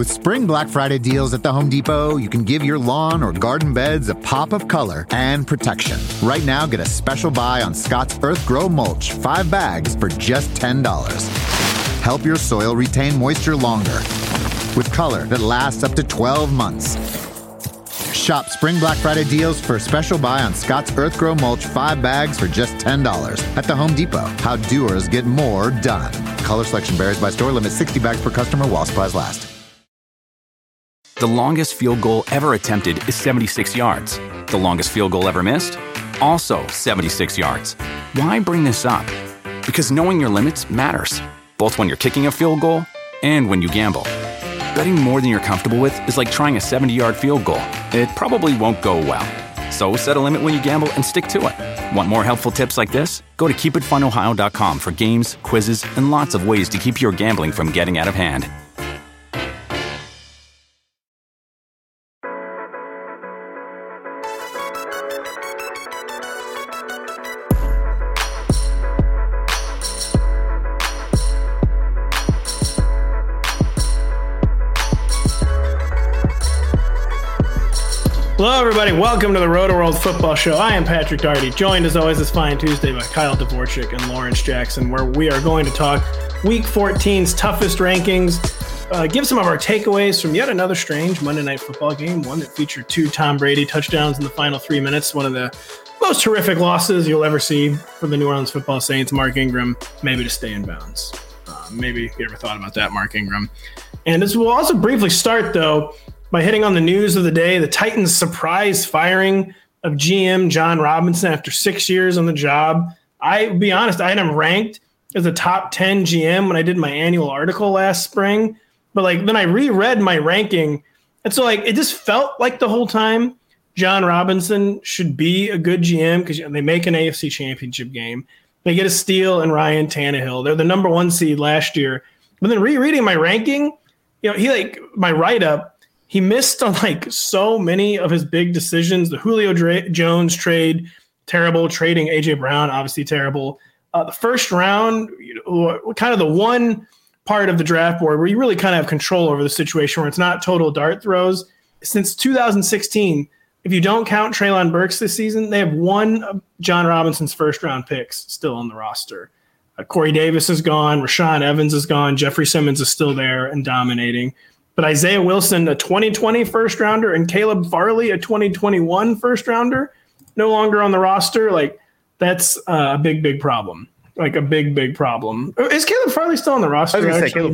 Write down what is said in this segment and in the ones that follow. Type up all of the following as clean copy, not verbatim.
With Spring Black Friday deals at the Home Depot, you can give your lawn or garden beds a pop of color and protection. Right now, get a special buy on Scott's Earth Grow Mulch, 5 bags for just $10. Help your soil retain moisture longer with color that lasts up to 12 months. Shop Spring Black Friday deals for a special buy on Scott's Earth Grow Mulch, 5 bags for just $10 at the Home Depot. How doers get more done. Color selection varies by store. Limit 60 bags per customer while supplies last. The longest field goal ever attempted is 76 yards. The longest field goal ever missed? Also 76 yards. Why bring this up? Because knowing your limits matters, both when you're kicking a field goal and when you gamble. Betting more than you're comfortable with is like trying a 70-yard field goal. It probably won't go well. So set a limit when you gamble and stick to it. Want more helpful tips like this? Go to keepitfunohio.com for games, quizzes, and lots of ways to keep your gambling from getting out of hand. Hello, everybody. Welcome to the Roto-World Football Show. I am Patrick Daugherty, joined as always this fine Tuesday by Kyle Dvorchak and Lawrence Jackson, where we are going to talk Week 14's toughest rankings, give some of our takeaways from yet another strange Monday Night Football game, one that featured 2 Tom Brady touchdowns in the final 3 minutes, one of the most horrific losses you'll ever see for the New Orleans Football Saints. Mark Ingram, maybe to stay in bounds. Maybe you ever thought about that, Mark Ingram. And as we'll also briefly start, though, by hitting on the news of the day, the Titans' surprise firing of GM John Robinson after 6 years on the job. I'll be honest, I had him ranked as a top 10 GM when I did my annual article last spring. But then I reread my ranking. And so it just felt like the whole time John Robinson should be a good GM because they make an AFC championship game. They get a steal in Ryan Tannehill. They're the number 1 seed last year. But then rereading my ranking, my write-up, he missed on so many of his big decisions. The Julio Jones trade, terrible. Trading A.J. Brown, obviously terrible. The first round, kind of the one part of the draft board where you really kind of have control over the situation where it's not total dart throws. Since 2016, if you don't count Treylon Burks this season, they have one of John Robinson's first-round picks still on the roster. Corey Davis is gone. Rashaan Evans is gone. Jeffrey Simmons is still there and dominating. But Isaiah Wilson, a 2020 first-rounder, and Caleb Farley, a 2021 first-rounder, no longer on the roster. That's a big, big problem. A big, big problem. Is Caleb Farley still on the roster? I was going to say Caleb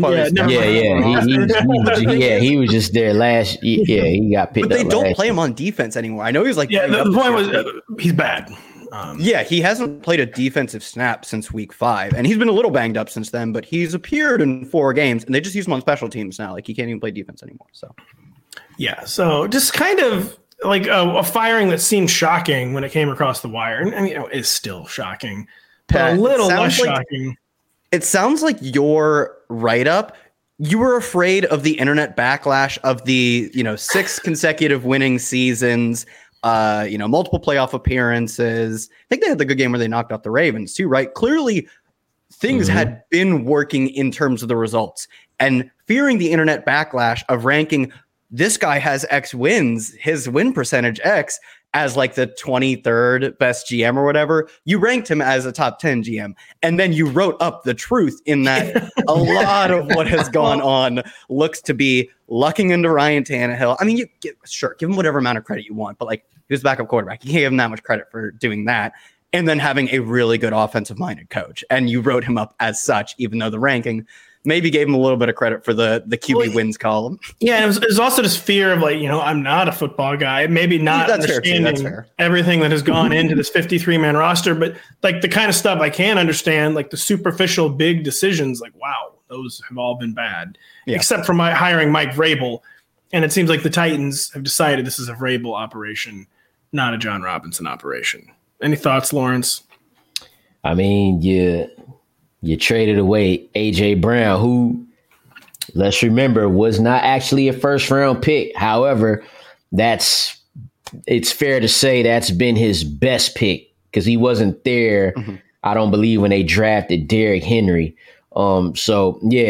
Farley. He was just there last year. Yeah, he got picked up. But they don't play him on defense anymore. I know he's the point was he's bad. He hasn't played a defensive snap since week 5, and he's been a little banged up since then, but he's appeared in 4 games, and they just use him on special teams now. He can't even play defense anymore. So just kind of a firing that seemed shocking when it came across the wire. And it's still shocking, but a little less shocking. It sounds like your write-up, you were afraid of the internet backlash of the 6 consecutive winning seasons, multiple playoff appearances. I think they had the good game where they knocked out the Ravens too, right? Clearly things had been working in terms of the results, and fearing the internet backlash of ranking this guy has X wins, his win percentage X, as the 23rd best GM or whatever. You ranked him as a top 10 GM, and then you wrote up the truth in that a lot of what has gone on looks to be lucking into Ryan Tannehill. I mean, give him whatever amount of credit you want, but he was backup quarterback. You can't give him that much credit for doing that. And then having a really good offensive-minded coach. And you wrote him up as such, even though the ranking maybe gave him a little bit of credit for the QB wins column. Yeah, and it was also this fear of I'm not a football guy. Maybe not understanding everything that has gone into this 53-man roster. But the kind of stuff I can understand, the superficial big decisions, wow, those have all been bad. Yeah. Except for hiring Mike Vrabel. And it seems like the Titans have decided this is a Vrabel operation, not a John Robinson operation. Any thoughts, Lawrence? I mean, you traded away A.J. Brown, who, let's remember, was not actually a first-round pick. However, it's fair to say that's been his best pick because he wasn't there, I don't believe, when they drafted Derrick Henry. You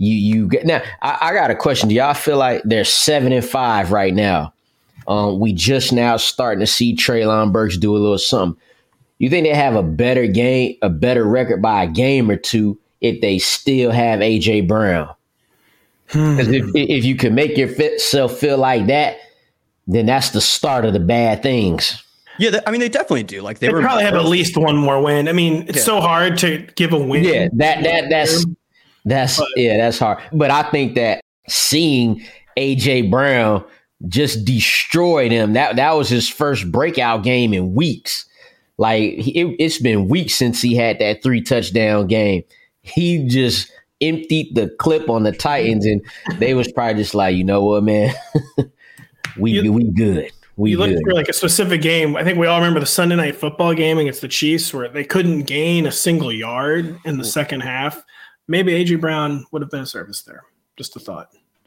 you get now. I got a question. Do y'all feel like they're 7-5 right now? We just now starting to see Treylon Burks do a little something. You think they have a better record by a game or two if they still have AJ Brown? Because if you can make yourself feel like that, then that's the start of the bad things. Yeah, I mean, they definitely do. Like they probably have at least one more win. I mean, it's so hard to give a win. Yeah, that's hard. But I think that seeing AJ Brown just destroy them, that was his first breakout game in weeks. Like it's been weeks since he had that 3 touchdown game. He just emptied the clip on the Titans, and they was probably just like, you know what, man, we good. You look for like a specific game. I think we all remember the Sunday Night Football game against the Chiefs where they couldn't gain a single yard in the second half. Maybe AJ Brown would have been a service there. Just a thought.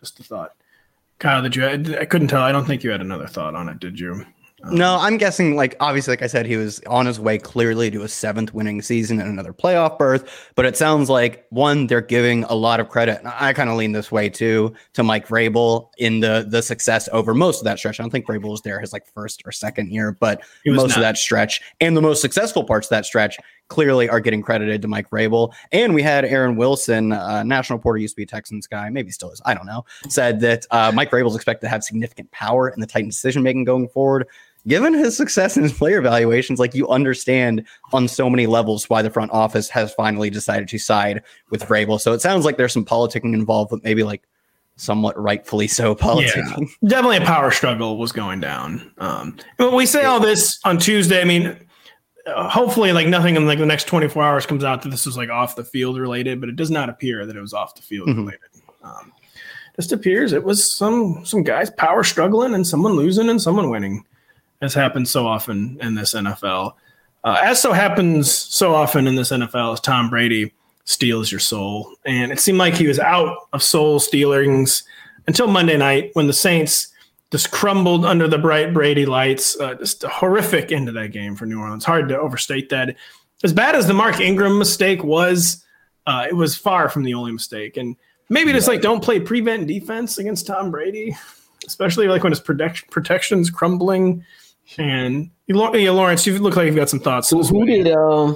Kyle, I couldn't tell. I don't think you had another thought on it, did you? No, I'm guessing, like, obviously, like I said, he was on his way clearly to a 7th winning season and another playoff berth. But it sounds like, one, they're giving a lot of credit. And I kind of lean this way, too, to Mike Vrabel in the success over most of that stretch. I don't think Vrabel was there his, like, first or second year, but most of that stretch and the most successful parts of that stretch clearly are getting credited to Mike Vrabel. And we had Aaron Wilson, national reporter, used to be a Texans guy, maybe still is, I don't know, said that Mike Vrabel is expected to have significant power in the Titans' decision-making going forward. Given his success in his player evaluations, like you understand on so many levels why the front office has finally decided to side with Vrabel. So it sounds like there's some politicking involved, but maybe like somewhat rightfully so politicking. Yeah, definitely a power struggle was going down. When we say all this on Tuesday, I mean, hopefully like nothing in like the next 24 hours comes out that this was like off the field related, but it does not appear that it was off the field related. Just appears it was some guys power struggling and someone losing and someone winning. As happens so often in this NFL. As so happens so often in this NFL is Tom Brady steals your soul. And it seemed like he was out of soul stealings until Monday night when the Saints just crumbled under the bright Brady lights. Just a horrific end to that game for New Orleans. Hard to overstate that. As bad as the Mark Ingram mistake was, it was far from the only mistake. And maybe just like don't play prevent defense against Tom Brady, especially like when his protection's crumbling. And Lawrence, you look like you've got some thoughts. Who did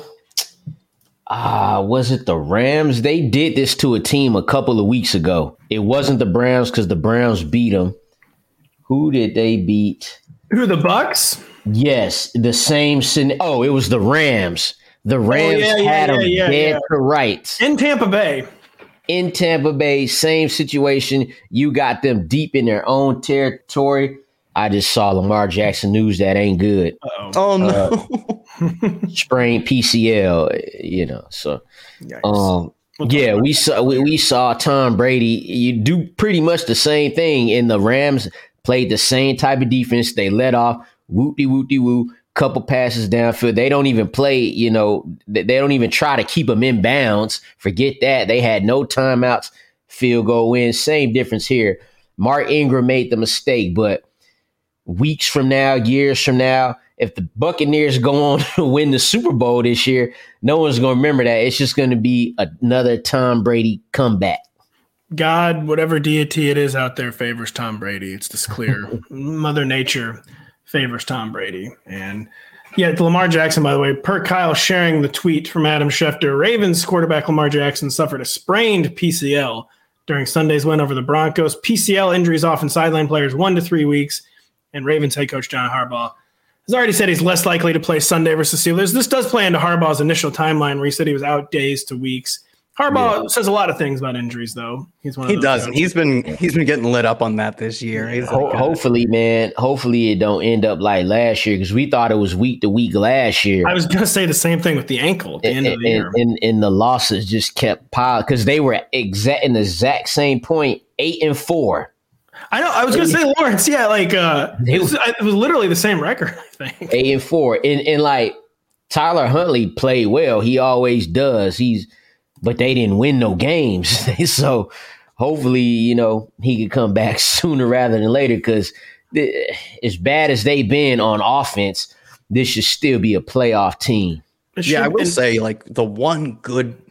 was it the Rams? They did this to a team a couple of weeks ago. It wasn't the Browns because the Browns beat them. Who did they beat? Who, the Bucks? Yes, the same. Oh, it was the Rams. The Rams had them dead to rights. In Tampa Bay. In Tampa Bay, same situation. You got them deep in their own territory. I just saw Lamar Jackson news that ain't good. Oh no. Sprained PCL, so we saw Tom Brady. You do pretty much the same thing, and the Rams played the same type of defense. They let off woo, couple passes downfield. They don't even play, they don't even try to keep them in bounds. Forget that. They had no timeouts, field goal win. Same difference here. Mark Ingram made the mistake, but weeks from now, years from now, if the Buccaneers go on to win the Super Bowl this year, no one's going to remember that. It's just going to be another Tom Brady comeback. God, whatever deity it is out there, favors Tom Brady. It's just clear. Mother Nature favors Tom Brady. And yeah, Lamar Jackson, by the way, per Kyle sharing the tweet from Adam Schefter, Ravens quarterback Lamar Jackson suffered a sprained PCL during Sunday's win over the Broncos. PCL injuries often sideline players 1 to 3 weeks. And Ravens head coach John Harbaugh has already said he's less likely to play Sunday versus Steelers. This does play into Harbaugh's initial timeline where he said he was out days to weeks. Harbaugh says a lot of things about injuries, though. He's one of those doesn't. He's been getting lit up on that this year. Hopefully, man. Hopefully, it don't end up like last year because we thought it was week to week last year. I was going to say the same thing with the ankle at the end of the year. And the losses just kept piling because they were in the exact same point, 8-4. I know. I was going to say, Lawrence, it was literally the same record, I think. 8-4. And like Tyler Huntley played well. He always does. But they didn't win no games. So hopefully, he could come back sooner rather than later because as bad as they've been on offense, this should still be a playoff team. Yeah, I will say, like, the one good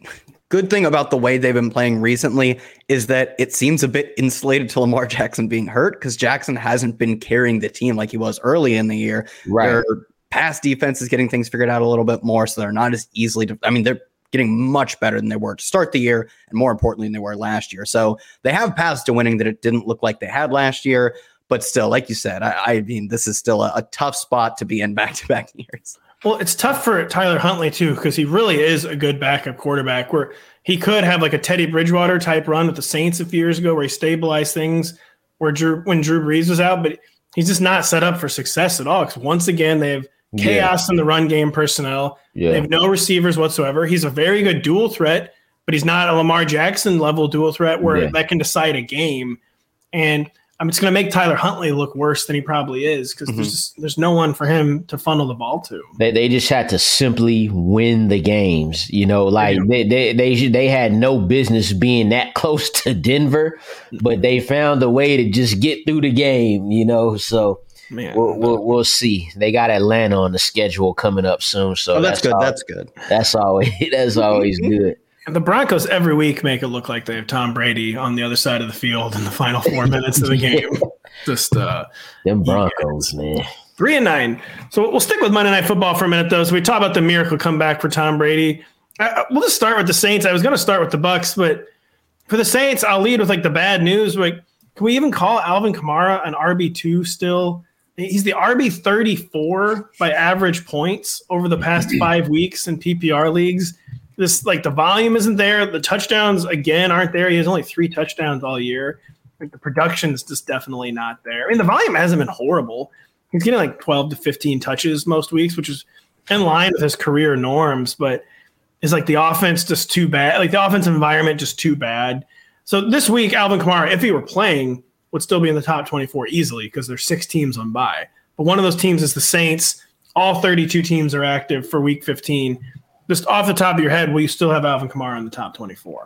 good thing about the way they've been playing recently is that it seems a bit insulated to Lamar Jackson being hurt because Jackson hasn't been carrying the team like he was early in the year. Right. Their pass defense is getting things figured out a little bit more, so they're not as easily they're getting much better than they were to start the year, and more importantly than they were last year. So they have paths to winning that it didn't look like they had last year, but still, like you said, I mean, this is still a tough spot to be in back-to-back years. Well, it's tough for Tyler Huntley, too, because he really is a good backup quarterback where he could have like a Teddy Bridgewater type run with the Saints a few years ago where he stabilized things when Drew Brees was out, but he's just not set up for success at all because once again, they have chaos in the run game personnel. Yeah. They have no receivers whatsoever. He's a very good dual threat, but he's not a Lamar Jackson level dual threat where that can decide a game. And it's going to make Tyler Huntley look worse than he probably is because there's no one for him to funnel the ball to. They just had to simply win the games, like they had no business being that close to Denver, but they found a way to just get through the game, so we'll see. They got Atlanta on the schedule coming up soon, so that's good. That's good. That's always good. And the Broncos every week make it look like they have Tom Brady on the other side of the field in the final 4 minutes of the game. Just them Broncos, man. 3-9. So we'll stick with Monday Night Football for a minute, though. So we talk about the miracle comeback for Tom Brady. We'll just start with the Saints. I was going to start with the Bucs, but for the Saints, I'll lead with like the bad news. Like, can we even call Alvin Kamara an RB2 still? He's the RB 34 by average points over the past 5 weeks in PPR leagues. This like the volume isn't there. The touchdowns again aren't there. He has only 3 touchdowns all year. Like the production is just definitely not there. I mean, the volume hasn't been horrible. He's getting like 12 to 15 touches most weeks, which is in line with his career norms. But is like the offense just too bad? Like the offensive environment just too bad. So this week, Alvin Kamara, if he were playing, would still be in the top 24 easily because there's 6 teams on bye. But one of those teams is the Saints. All 32 teams are active for Week 15. Just off the top of your head, will you still have Alvin Kamara in the top 24?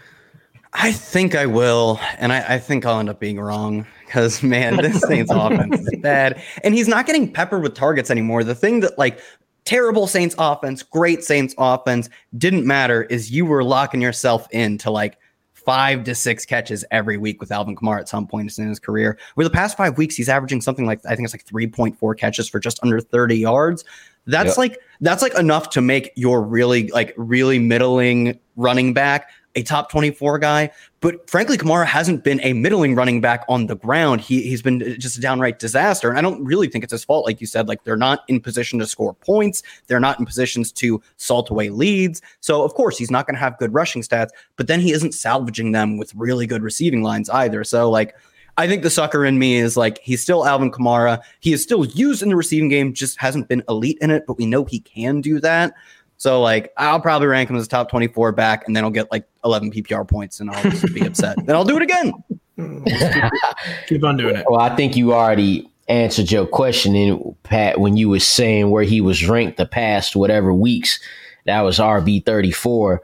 I think I will, and I think I'll end up being wrong because, man, this Saints offense is bad. And he's not getting peppered with targets anymore. The thing that, like, terrible Saints offense, great Saints offense didn't matter is you were locking yourself into, like, 5 to 6 catches every week with Alvin Kamara at some point in his career. Over the past 5 weeks, he's averaging something like, I think it's like 3.4 catches for just under 30 yards. That's like enough to make your really middling running back a top 24 guy. But frankly, Kamara hasn't been a middling running back on the ground. He's been just a downright disaster. And I don't really think it's his fault. Like you said, like they're not in position to score points. They're not in positions to salt away leads. So of course he's not going to have good rushing stats, but then he isn't salvaging them with really good receiving lines either. So like, I think the sucker in me is like, he's still Alvin Kamara. He is still used in the receiving game, just hasn't been elite in it, but we know he can do that. So like, I'll probably rank him as a top 24 back, and then I'll get like 11 PPR points and I'll just be upset. Then I'll do it again. Keep on doing it. Well, I think you already answered your question in Pat when you were saying where he was ranked the past whatever weeks. That was RB 34.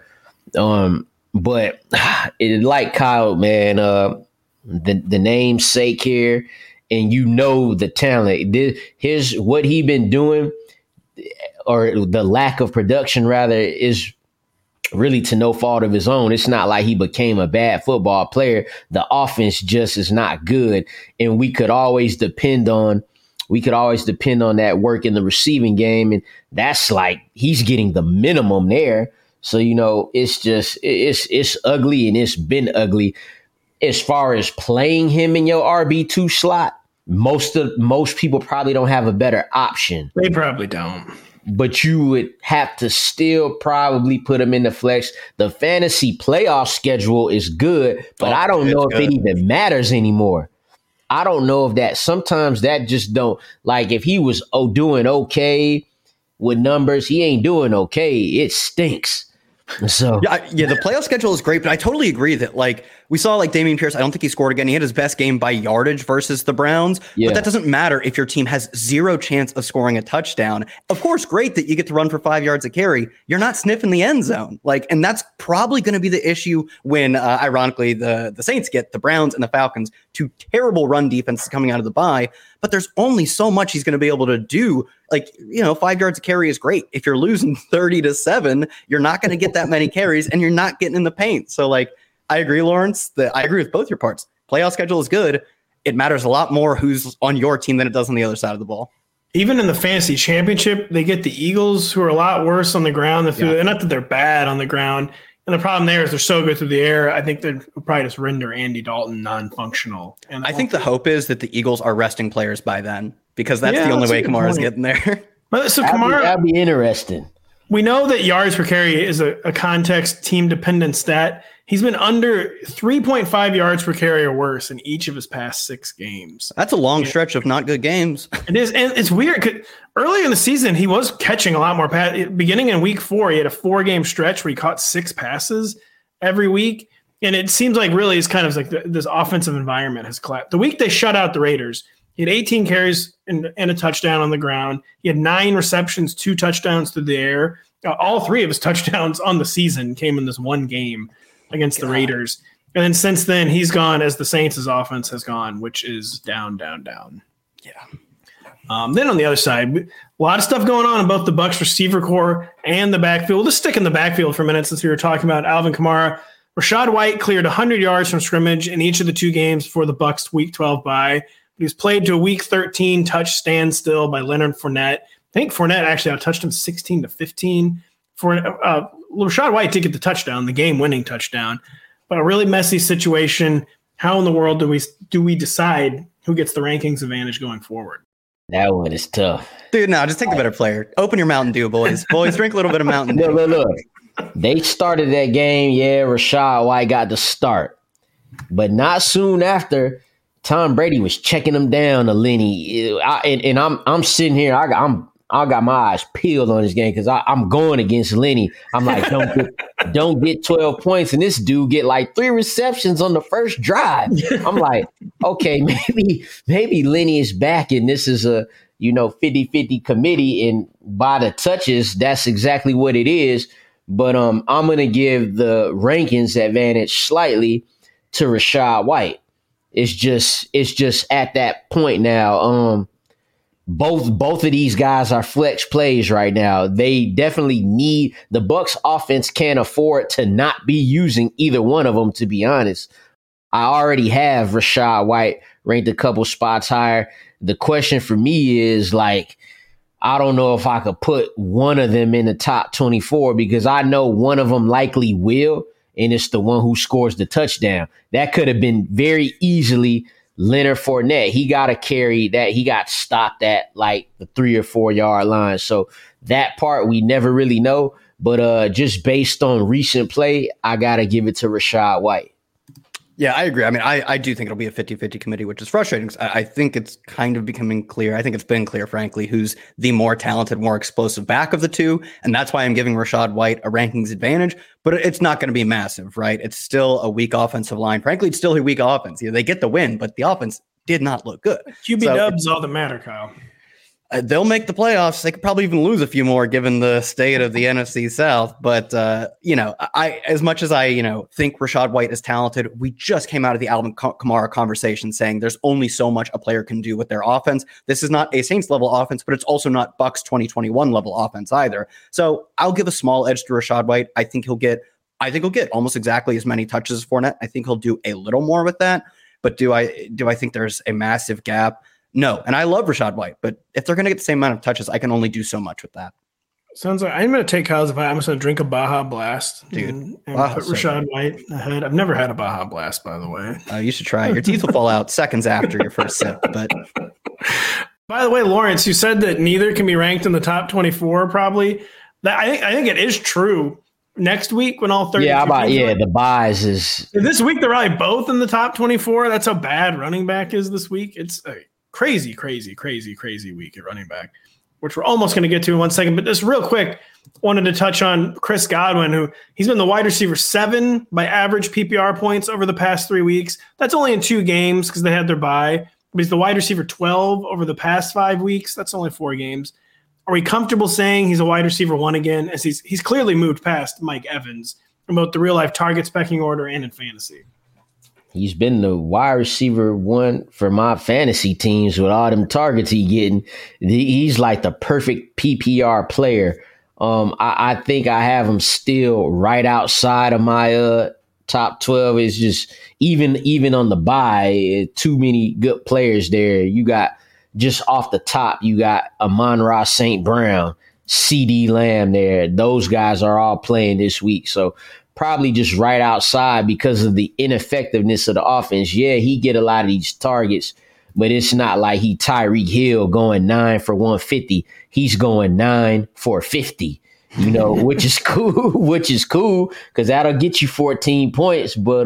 But it, like Kyle, man, the namesake here, and the talent. Here's what he been doing, or the lack of production rather, is really to no fault of his own. It's not like he became a bad football player. The offense just is not good, and we could always depend on that work in the receiving game, and that's like he's getting the minimum there. So it's ugly, and it's been ugly. As far as playing him in your RB2 slot, most people probably don't have a better option. They probably don't. But you would have to still probably put him in the flex. The fantasy playoff schedule is good, but I don't know if it even matters anymore. I don't know if that sometimes that just don't, like if he was doing okay with numbers, he ain't doing okay. It stinks. So yeah, the playoff schedule is great, but I totally agree that like We saw like Dameon Pierce. I don't think he scored again. He had his best game by yardage versus the Browns, but that doesn't matter if your team has zero chance of scoring a touchdown. Of course, great that you get to run for 5 yards a carry. You're not sniffing the end zone. And that's probably going to be the issue when, ironically, the Saints get the Browns and the Falcons, two terrible run defenses coming out of the bye. But there's only so much he's going to be able to do. 5 yards a carry is great. If you're losing 30-7, you're not going to get that many carries, and you're not getting in the paint. So, I agree, Lawrence, that I agree with both your parts. Playoff schedule is good. It matters a lot more who's on your team than it does on the other side of the ball. Even in the fantasy championship, they get the Eagles, who are a lot worse on the ground. Not that they're bad on the ground. And the problem there is they're so good through the air. I think they'd probably just render Andy Dalton non-functional. And I think the hope is that the Eagles are resting players by then, because that's the only way Kamara's getting there. So Kamara, that'd be interesting. We know that yards per carry is a context team-dependent stat. He's been under 3.5 yards per carry or worse in each of his past 6 games. That's a long stretch of not good games. It is, and it's weird because earlier in the season, he was catching a lot more passes. Beginning in week 4, he had a 4-game stretch where he caught 6 passes every week. And it seems like really it's kind of like this offensive environment has collapsed. The week they shut out the Raiders, he had 18 carries and a touchdown on the ground. He had 9 receptions, 2 touchdowns through the air. All 3 of his touchdowns on the season came in this one game against the Raiders. And then since then, he's gone as the Saints' offense has gone, which is down, down, down. Yeah. Then on the other side, a lot of stuff going on in both the Bucs receiver corps and the backfield. We'll just stick in the backfield for a minute since we were talking about Alvin Kamara. Rashad White cleared 100 yards from scrimmage in each of the 2 games for the Bucs Week 12 bye. He was played to a Week 13 touch standstill by Leonard Fournette. I think Fournette actually outtouched him 16-15. Rashad White did get the touchdown, the game-winning touchdown, but a really messy situation. How in the world do we decide who gets the rankings advantage going forward? That one is tough. Dude, no, just take the better player. Open your Mountain Dew, boys. Boys, drink a little bit of Mountain Dew. Look. They started that game. Yeah, Rashad White got the start. But not soon after, Tom Brady was checking him down to Lenny. And I'm sitting here. I got my eyes peeled on this game because I'm going against Lenny. I'm like, don't get 12 points. And this dude get like 3 receptions on the first drive. I'm like, okay, maybe Lenny is back and this is a 50-50 committee. And by the touches, that's exactly what it is. But I'm going to give the rankings advantage slightly to Rashad White. It's just at that point now. Both of these guys are flex plays right now. They definitely need the Bucs offense can't afford to not be using either one of them, to be honest. I already have Rashad White ranked a couple spots higher. The question for me is I don't know if I could put one of them in the top 24 because I know one of them likely will, and it's the one who scores the touchdown. That could have been very easily Leonard Fournette. He got a carry that he got stopped at the 3 or 4 yard line. So that part we never really know. But just based on recent play, I got to give it to Rashad White. Yeah, I agree. I mean, I do think it'll be a 50-50 committee, which is frustrating. I think it's kind of becoming clear. I think it's been clear, frankly, who's the more talented, more explosive back of the two. And that's why I'm giving Rashad White a rankings advantage. But it's not going to be massive, right? It's still a weak offensive line. Frankly, it's still a weak offense. They get the win, but the offense did not look good. QB dubs all that matter, Kyle. They'll make the playoffs. They could probably even lose a few more given the state of the NFC South. But, I as much as I, think Rashad White is talented, we just came out of the Alvin Kamara conversation saying there's only so much a player can do with their offense. This is not a Saints level offense, but it's also not Bucs 2021 level offense either. So I'll give a small edge to Rashad White. I think he'll get almost exactly as many touches as Fournette. I think he'll do a little more with that. But do I think there's a massive gap? No, and I love Rashad White, but if they're going to get the same amount of touches, I can only do so much with that. Sounds like I'm going to take Kyle's advice. I'm just going to drink a Baja Blast, dude, and put Rashad White ahead. I've never had a Baja Blast, by the way. You should try it. Your teeth will fall out seconds after your first sip. But by the way, Lawrence, you said that neither can be ranked in the top 24. Probably, I think it is true. Next week, when all 30, the buys is this week. They're probably both in the top 24. That's how bad running back is this week. It's a crazy week at running back. which we're almost going to get to in 1 second. But just real quick, wanted to touch on Chris Godwin, who he's been the wide receiver 7 by average PPR points over the past 3 weeks. That's only in 2 games because they had their bye. But he's the wide receiver 12 over the past 5 weeks. That's only 4 games. Are we comfortable saying he's a wide receiver 1 again? As he's clearly moved past Mike Evans in both the real life target specking order and in fantasy. He's been the wide receiver 1 for my fantasy teams with all them targets he getting. He's like the perfect PPR player. I think I have him still right outside of my top 12. It's just even on the bye, too many good players there. You got just off the top, you got Amon-Ra St. Brown, CeeDee Lamb there. Those guys are all playing this week. So probably just right outside because of the ineffectiveness of the offense. Yeah, he get a lot of these targets, but it's not like he Tyreek Hill going 9 for 150. He's going 9 for 50, which is cool because that'll get you 14 points. But,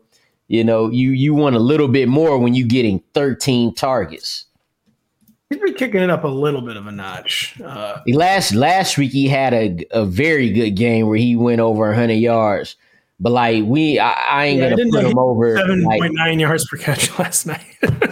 you want a little bit more when you're getting 13 targets. He's been kicking it up a little bit of a notch. Last week he had a very good game where he went over 100 yards. But I ain't gonna put him over 7.9 yards per catch last night.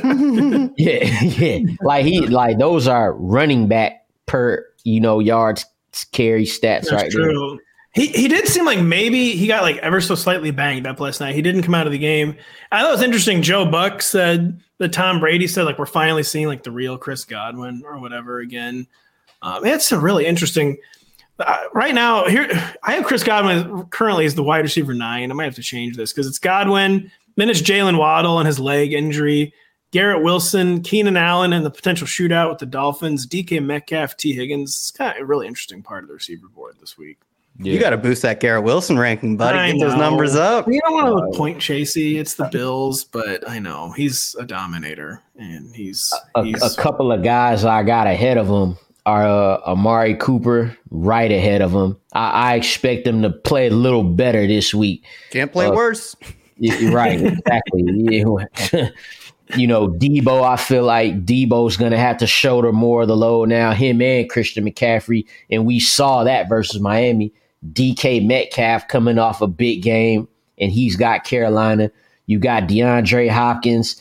yeah. Like those are running back per yards carry stats. That's right true. There. He did seem like maybe he got like ever so slightly banged up last night. He didn't come out of the game. I thought it was interesting. Joe Buck said that Tom Brady said like we're finally seeing like the real Chris Godwin or whatever again. It's a really interesting. Right now, here I have Chris Godwin currently as the wide receiver 9. I might have to change this because it's Godwin, then it's Jalen Waddle and his leg injury, Garrett Wilson, Keenan Allen, and the potential shootout with the Dolphins, DK Metcalf, T. Higgins. It's kind of a really interesting part of the receiver board this week. Yeah. You got to boost that Garrett Wilson ranking, buddy. Get those numbers up. You don't want to look point chasey. It's the Bills, but I know he's a dominator, and he's a couple of guys I got ahead of him are Amari Cooper right ahead of him. I expect him to play a little better this week. Can't play worse. Right, exactly. Debo, I feel like Debo's going to have to shoulder more of the load now, him and Christian McCaffrey, and we saw that versus Miami. DK Metcalf coming off a big game, and he's got Carolina. You got DeAndre Hopkins.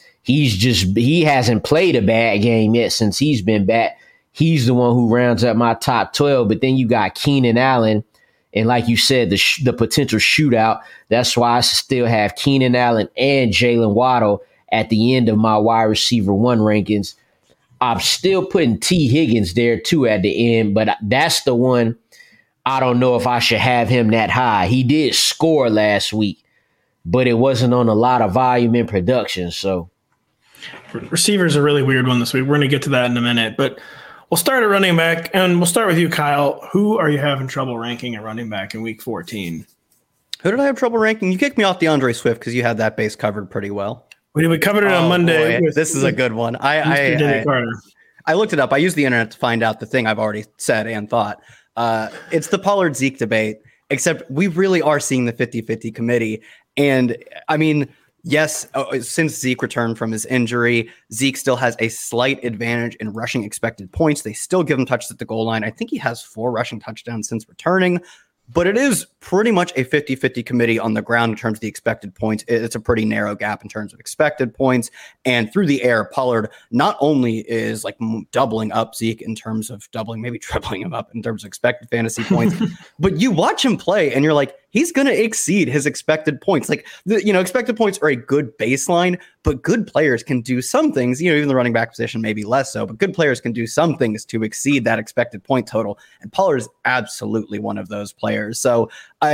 He hasn't played a bad game yet since he's been back. He's the one who rounds up my top 12, but then you got Keenan Allen, and like you said, the potential shootout. That's why I still have Keenan Allen and Jalen Waddle at the end of my wide receiver 1 rankings. I'm still putting T. Higgins there too at the end, but that's the one I don't know if I should have him that high. He did score last week, but it wasn't on a lot of volume and production. So receivers are a really weird one this week. We're going to get to that in a minute, but we'll start at running back, and we'll start with you, Kyle. Who are you having trouble ranking at running back in week 14? Who did I have trouble ranking? You kicked me off DeAndre Swift because you had that base covered pretty well. We covered it on Monday. This is a good one. I looked it up. I used the internet to find out the thing I've already said and thought. It's the Pollard Zeke debate, except we really are seeing the 50-50 committee. And I mean, yes, since Zeke returned from his injury, Zeke still has a slight advantage in rushing expected points. They still give him touches at the goal line. I think he has 4 rushing touchdowns since returning. But it is pretty much a 50-50 committee on the ground in terms of the expected points. It's a pretty narrow gap in terms of expected points. And through the air, Pollard not only is like doubling up Zeke in terms of maybe tripling him up in terms of expected fantasy points, but you watch him play and you're like, he's going to exceed his expected points. Like, expected points are a good baseline, but good players can do some things, even the running back position, maybe less so, but good players can do some things to exceed that expected point total. And Pollard is absolutely one of those players. So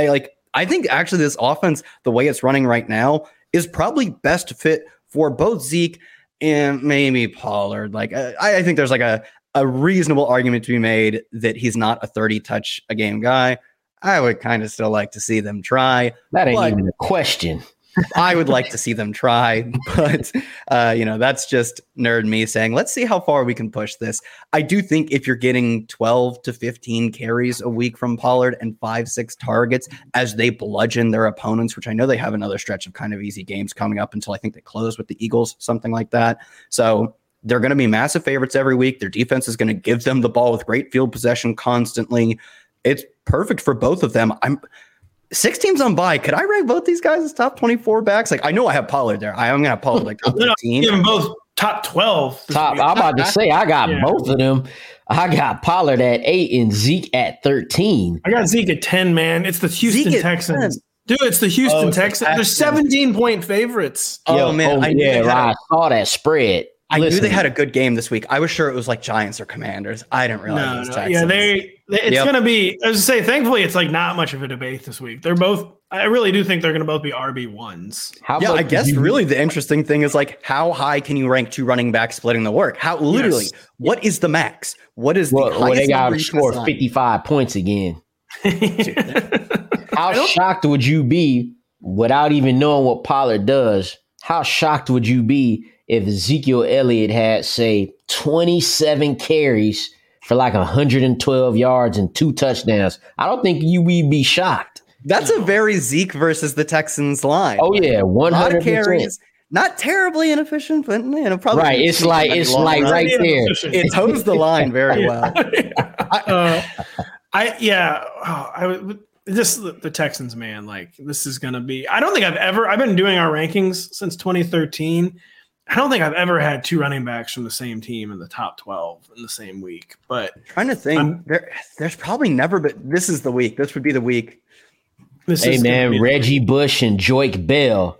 I think actually this offense, the way it's running right now, is probably best fit for both Zeke and maybe Pollard. I think there's like a reasonable argument to be made that he's not a 30 touch a game guy. I would kind of still like to see them try. That ain't even a question. I would like to see them try, but that's just nerd me saying, let's see how far we can push this. I do think if you're getting 12 to 15 carries a week from Pollard and 5-6 targets as they bludgeon their opponents, which I know they have another stretch of kind of easy games coming up until I think they close with the Eagles, something like that. So They're going to be massive favorites every week. Their defense is going to give them the ball with great field possession constantly. It's perfect for both of them. 6 teams on bye. Could I rank both these guys as top 24 backs? Like, I know I have Pollard there. I'm going to have Pollard like top 15. Give them both top 12. I'm about to say, I got both of them. I got Pollard at 8 and Zeke at 13. I got Zeke at 10, man. It's the Houston Texans. Dude, it's the Houston Texans. They're 17-point favorites. Oh, man. I saw that spread. I knew they had a good game this week. I was sure it was like Giants or Commanders. I didn't realize it was Texans. Yeah, it's going to be, as I say, thankfully, it's like not much of a debate this week. They're both, I really do think they're going to both be RB1s. I guess really the interesting thing is like, how high can you rank 2 running backs splitting the work? What is the max? What is the highest? They got to score 55 points again. How shocked would you be without even knowing what Pollard does? How shocked would you be if Ezekiel Elliott had, say, 27 carries for like 112 yards and 2 touchdowns? I don't think you would be shocked. That's a very Zeke versus the Texans line. Oh yeah, 100%. A lot of carries, not terribly inefficient, but probably right. It's like right there. It toes the line very well. The Texans, man, like this is gonna be. I don't think I've been doing our rankings since 2013. I don't think I've ever had 2 running backs from the same team in the top 12 in the same week. But trying to think, there's probably never been. This is the week. This would be the week. Hey man, Reggie Bush and Joik Bell.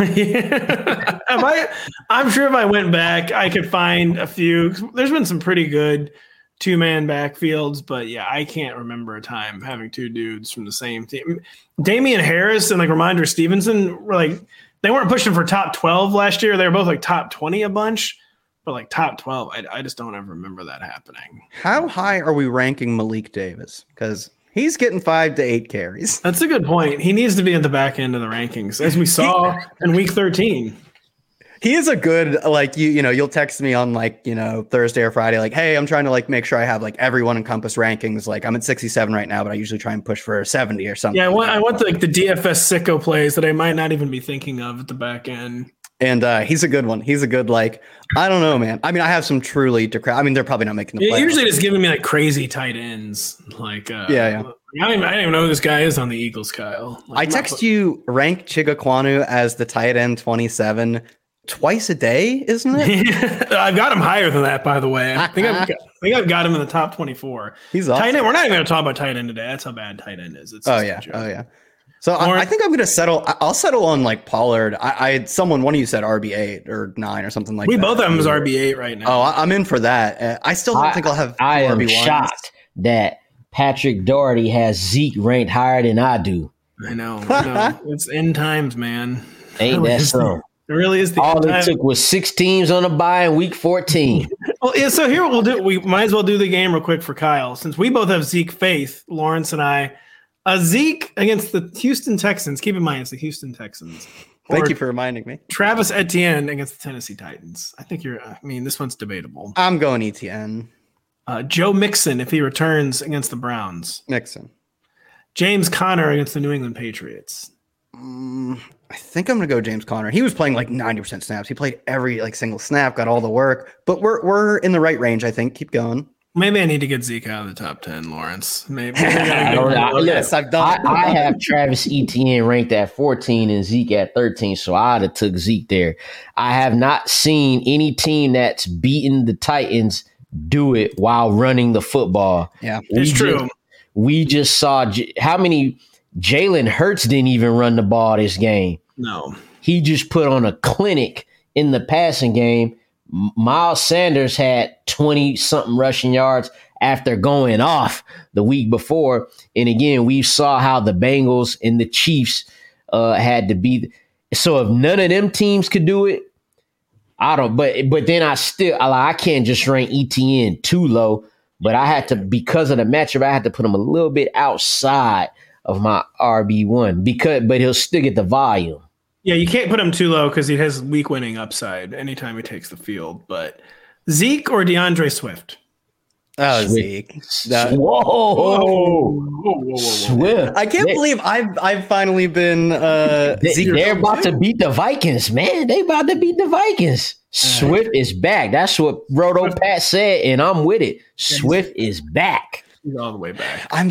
I'm sure if I went back, I could find a few. There's been some pretty good 2-man backfields, but yeah, I can't remember a time having 2 dudes from the same team. Damian Harris and like Ramondre Stevenson were like, they weren't pushing for top 12 last year. They were both like top 20 a bunch, but like top 12, I just don't ever remember that happening. How high are we ranking Malik Davis? Because he's getting 5 to 8 carries. That's a good point. He needs to be at the back end of the rankings, as we saw in week 13. He is a good, like, you'll text me on like, Thursday or Friday, like, hey, I'm trying to like make sure I have like everyone in Compass rankings. Like I'm at 67 right now, but I usually try and push for 70 or something. Yeah, I want the DFS sicko plays that I might not even be thinking of at the back end. And he's a good one. He's a good, like, I don't know, man. I mean, I have some truly they're probably not making the play. Usually just giving me like crazy tight ends. Like, I don't even know who this guy is on the Eagles, Kyle. Like, I text you rank Chigaquanu as the tight end 27 twice a day, isn't it? I've got him higher than that, by the way. I think I've got him in the top 24. He's awesome. Tight end. We're not even going to talk about tight end today. That's how bad tight end is. Oh yeah. So I think I'm going to settle. I'll settle on like Pollard. One of you said RB8 or 9 or something like that. We both have him as RB8 right now. Oh, I'm in for that. I still don't think I'll have. I am RB1s. shocked that Patrick Doherty has Zeke ranked higher than I do. I know. It's end times, man. Ain't that so? It really is. All it took was 6 teams on a bye in week 14. Well, yeah. So here what we'll do. We might as well do the game real quick for Kyle, since we both have Zeke faith, Lawrence and I. Zeke against the Houston Texans. Keep in mind, it's the Houston Texans. Thank you for reminding me. Travis Etienne against the Tennessee Titans. I think this one's debatable. I'm going Etienne. Joe Mixon, if he returns against the Browns. Mixon. James Conner against the New England Patriots. I think I'm going to go James Conner. He was playing like 90% snaps. He played every like single snap, got all the work. But we're in the right range, I think. Keep going. Maybe I need to get Zeke out of the top 10, Lawrence. Maybe. Yes, I've done. I have Travis Etienne ranked at 14 and Zeke at 13, so I'd have took Zeke there. I have not seen any team that's beaten the Titans do it while running the football. Yeah, it's true. We just saw how many Jalen Hurts didn't even run the ball this game. No. He just put on a clinic in the passing game. Miles Sanders had 20-something rushing yards after going off the week before. And again, we saw how the Bengals and the Chiefs had to be. So if none of them teams could do it, I don't. But then I can't just rank ETN too low. But I had to, because of the matchup, I had to put him a little bit outside of my RB1 but he'll still get the volume. Yeah, you can't put him too low because he has weak winning upside anytime he takes the field. But Zeke or DeAndre Swift? Oh, Swift. Zeke. Whoa. Swift. I can't believe I've finally been They're about to beat the Vikings, man. They about to beat the Vikings. Swift is back. That's what Roto Pat said, and I'm with it. Swift is back. He's all the way back. I'm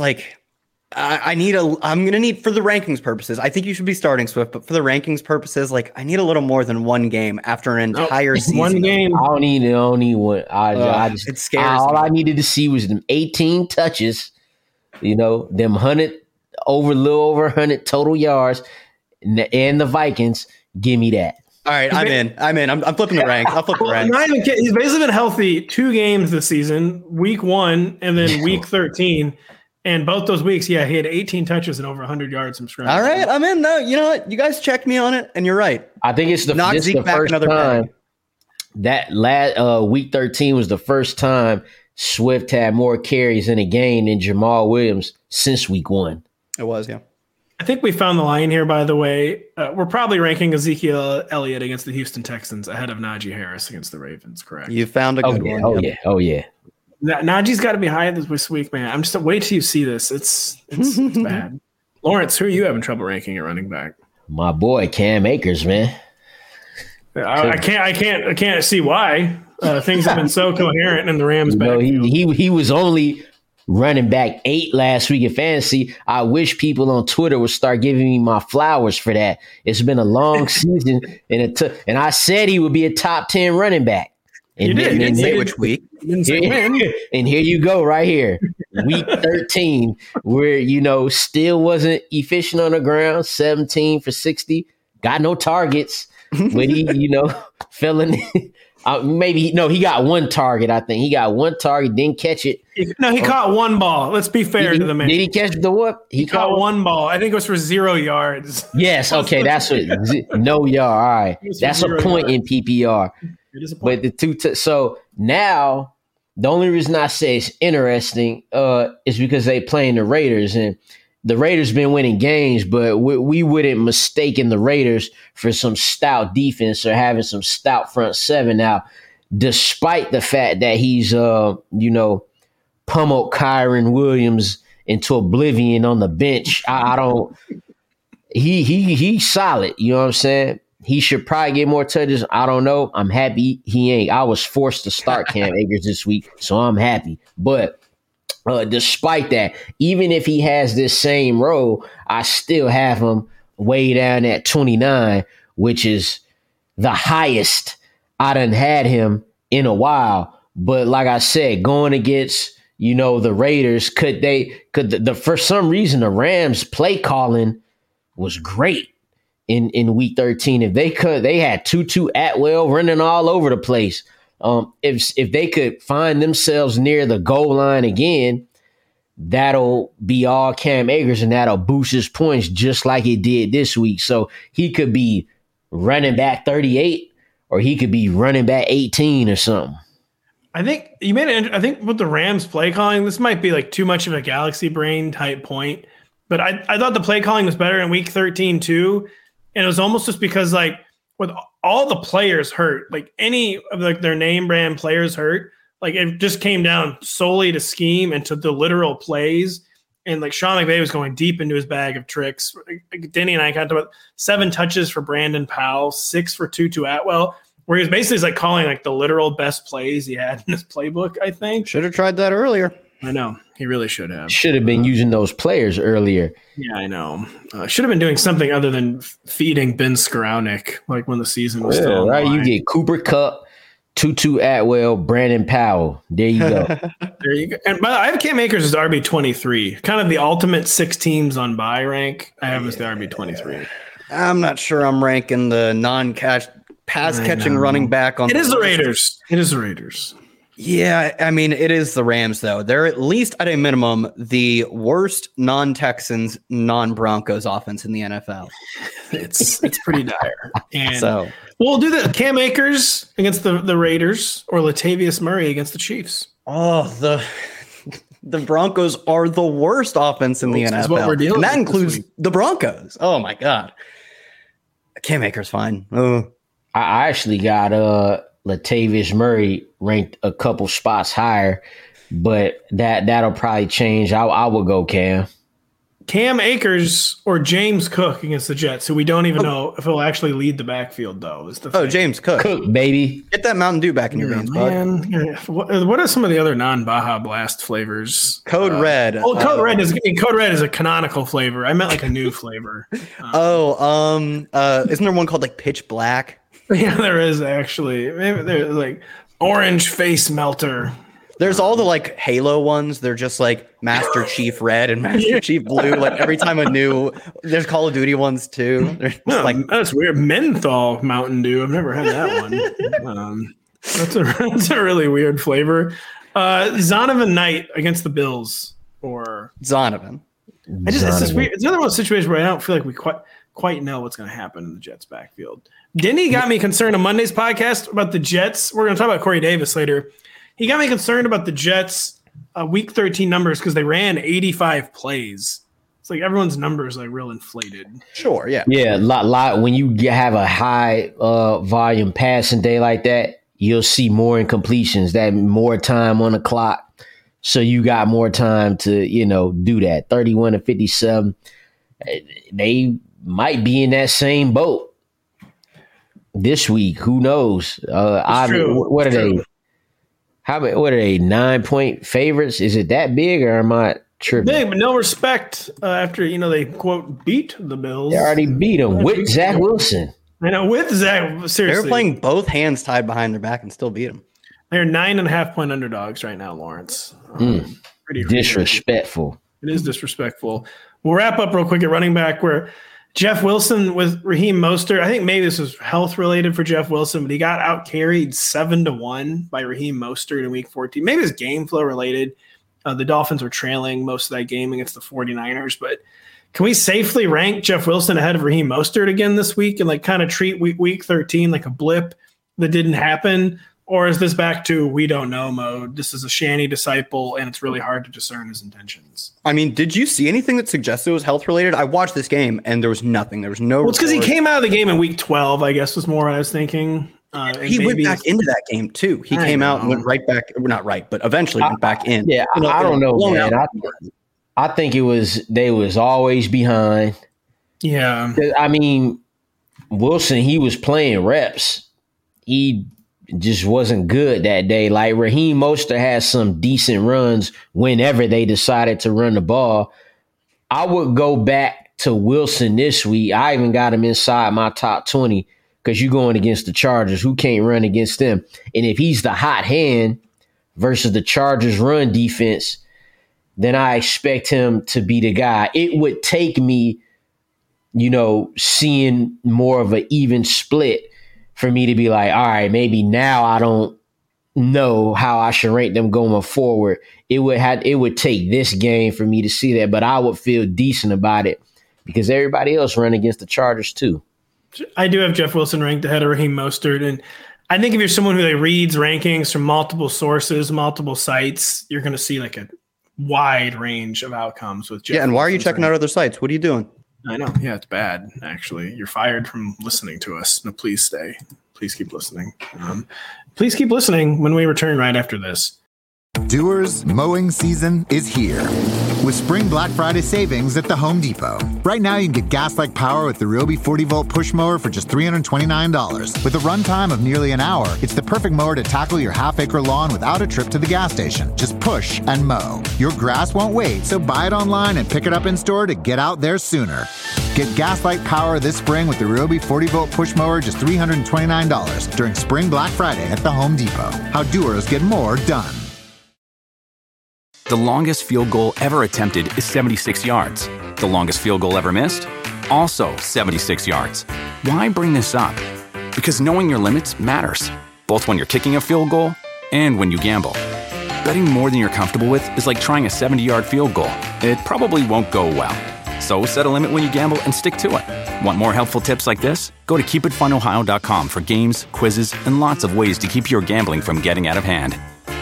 gonna need, for the rankings purposes, I think you should be starting Swift, but for the rankings purposes, like I need a little more than one game after an entire season. One game. I don't need one. It scares all me. I needed to see was them 18 touches, them 100 little over 100 total yards, and the Vikings. Give me that. All right, I'm in. I'm flipping the ranks. I'll flip the ranks. Not even kidding. He's basically been healthy 2 games this season, week 1 and then week 13. And both those weeks, he had 18 touches and over 100 yards from scrimmage. All right, I'm in. No, you know what? You guys checked me on it, and you're right. I think it's the first time that week 13 was the first time Swift had more carries in a game than Jamal Williams since week 1. It was, yeah. I think we found the line here, by the way. We're probably ranking Ezekiel Elliott against the Houston Texans ahead of Najee Harris against the Ravens, correct? You found a good one. Oh, yeah. Najee's got to be high this week, man. I'm just wait till you see this. It's bad. Lawrence, who are you having trouble ranking at running back? My boy Cam Akers, man. I can't see why. Things have been so coherent in the Rams backfield. He was only running back 8 last week in fantasy. I wish people on Twitter would start giving me my flowers for that. It's been a long season, and I said he would be a top 10 running back. And you did. You didn't say which week. And here you go, right here, week 13, where still wasn't efficient on the ground. 17 for 60, got no targets, but he fell in. He got one target. I think he got one target, didn't catch it. No, he caught one ball. Let's be fair to the man. Did he catch the what? He caught one ball. I think it was for 0 yards. Yes. Okay, that's what. No yard. All right, that's a point in PPR. But the two, so now the only reason I say it's interesting is because they playing the Raiders, and the Raiders been winning games, but we wouldn't mistake the Raiders for some stout defense or having some stout front seven. Now, despite the fact that he's pummeled Kyron Williams into oblivion on the bench, I don't. He's solid. You know what I'm saying? He should probably get more touches. I don't know. I'm happy he ain't. I was forced to start Cam Akers this week, so I'm happy. But despite that, even if he has this same role, I still have him way down at 29, which is the highest I done had him in a while. But like I said, going against, the Raiders, for some reason, the Rams play calling was great. In week 13, if they had Tutu Atwell running all over the place. If they could find themselves near the goal line again, that'll be all Cam Akers, and that'll boost his points just like it did this week. So he could be running back 38, or he could be running back 18 or something. I think you made it. I think with the Rams play calling, this might be like too much of a galaxy brain type point, but I thought the play calling was better in week 13 too. And it was almost just because, like, with all the players hurt, like any of their name brand players hurt, like it just came down solely to scheme and to the literal plays. And like Sean McVay was going deep into his bag of tricks. Like, Denny and I talked about 7 touches for Brandon Powell, 6 for Tutu Atwell, where he was basically like calling like the literal best plays he had in his playbook, I think. Should have tried that earlier. I know. He really should have. Should have been using those players earlier. Yeah, I know. Should have been doing something other than feeding Ben Skowronek, like when the season was still right. You get Cooper Kupp, Tutu Atwell, Brandon Powell. There you go. There you go. And I have Cam Akers as RB23, kind of the ultimate 6 teams on bye rank. I have him as the RB23. I'm not sure I'm ranking the pass catching running back on. It is the Raiders. It is the Raiders. Yeah, I mean, it is the Rams, though. They're at least at a minimum the worst non-Texans, non-Broncos offense in the NFL. It's pretty dire. And so we'll do the Cam Akers against the Raiders or Latavius Murray against the Chiefs. Oh, the Broncos are the worst offense in the NFL. What we're dealing and that includes the Broncos. Oh, my God. Cam Akers fine. I actually got Latavius Murray ranked a couple spots higher but that'll probably change. I would go Cam. Cam Akers or James Cook against the Jets, who we don't even know if he'll actually lead the backfield, though. Is the thing. James Cook. Cook, baby. Get that Mountain Dew back in your veins, bud. What are some of the other non-Baja Blast flavors? Code Red. Code Red is a canonical flavor. I meant like a new flavor. Isn't there one called like Pitch Black? Yeah, there is actually. Maybe there's like Orange Face Melter. There's all the like Halo ones. They're just like Master Chief Red and Master Chief Blue. Like every time there's Call of Duty ones too. That's weird. Menthol Mountain Dew. I've never had that one. That's a really weird flavor. Zonovan Knight against the Bills or Zonovan. It's just weird. It's another one of those situations where I don't feel like we quite know what's going to happen in the Jets backfield. Denny got me concerned on Monday's podcast about the Jets. We're going to talk about Corey Davis later. He got me concerned about the Jets' Week 13 numbers because they ran 85 plays. It's like everyone's numbers like real inflated. Sure, yeah. Yeah, lot. When you have a high volume passing day like that, you'll see more incompletions, that more time on the clock. So you got more time to, do that. 31 to 57. They might be in that same boat this week. Who knows? What are they? What are they, 9-point favorites? Is it that big or am I tripping? Big, but no respect after, they, quote, beat the Bills. They already beat them with Zach Wilson. I know, with Zach, seriously. They were playing both hands tied behind their back and still beat them. They're 9.5-point underdogs right now, Lawrence. Pretty disrespectful. It is disrespectful. We'll wrap up real quick at running back where Jeff Wilson with Raheem Mostert. I think maybe this was health related for Jeff Wilson, but he got out carried 7-1 by Raheem Mostert in Week 14. Maybe it's game flow related. The Dolphins were trailing most of that game against the 49ers, but can we safely rank Jeff Wilson ahead of Raheem Mostert again this week and like kind of treat week 13 like a blip that didn't happen? Or is this back to we don't know mode? This is a Shanny disciple, and it's really hard to discern his intentions. I mean, did you see anything that suggested it was health related? I watched this game, and there was nothing. There was no. Well, it's because he came out of the game in Week 12, I guess was more what I was thinking. He went back into that game, too. He came out and went right back. Not right, but eventually went back in. Yeah, I don't know, man. I think they was always behind. Yeah. I mean, Wilson, he was playing reps. He just wasn't good that day. Like Raheem Mostert has some decent runs whenever they decided to run the ball. I would go back to Wilson this week. I even got him inside my top 20 because you're going against the Chargers. Who can't run against them? And if he's the hot hand versus the Chargers run defense, then I expect him to be the guy. It would take me, seeing more of an even split for me to be like, all right, maybe now I don't know how I should rank them going forward. It would take this game for me to see that, but I would feel decent about it because everybody else run against the Chargers too. I do have Jeff Wilson ranked ahead of Raheem Mostert, and I think if you're someone who reads rankings from multiple sources, multiple sites, you're going to see like a wide range of outcomes with Jeff. Yeah, and why are you checking out other sites? What are you doing? I know. Yeah, it's bad, actually. You're fired from listening to us. No, please stay. Please keep listening. Please keep listening when we return right after this. Doers, mowing season is here. With Spring Black Friday savings at the Home Depot. Right now, you can get gas-like power with the Ryobi 40-volt push mower for just $329. With a runtime of nearly an hour, it's the perfect mower to tackle your half-acre lawn without a trip to the gas station. Just push and mow. Your grass won't wait, so buy it online and pick it up in-store to get out there sooner. Get gas-like power this spring with the Ryobi 40-volt push mower just $329 during Spring Black Friday at the Home Depot. How doers get more done. The longest field goal ever attempted is 76 yards. The longest field goal ever missed? Also 76 yards. Why bring this up? Because knowing your limits matters, both when you're kicking a field goal and when you gamble. Betting more than you're comfortable with is like trying a 70-yard field goal. It probably won't go well. So set a limit when you gamble and stick to it. Want more helpful tips like this? Go to keepitfunohio.com for games, quizzes, and lots of ways to keep your gambling from getting out of hand.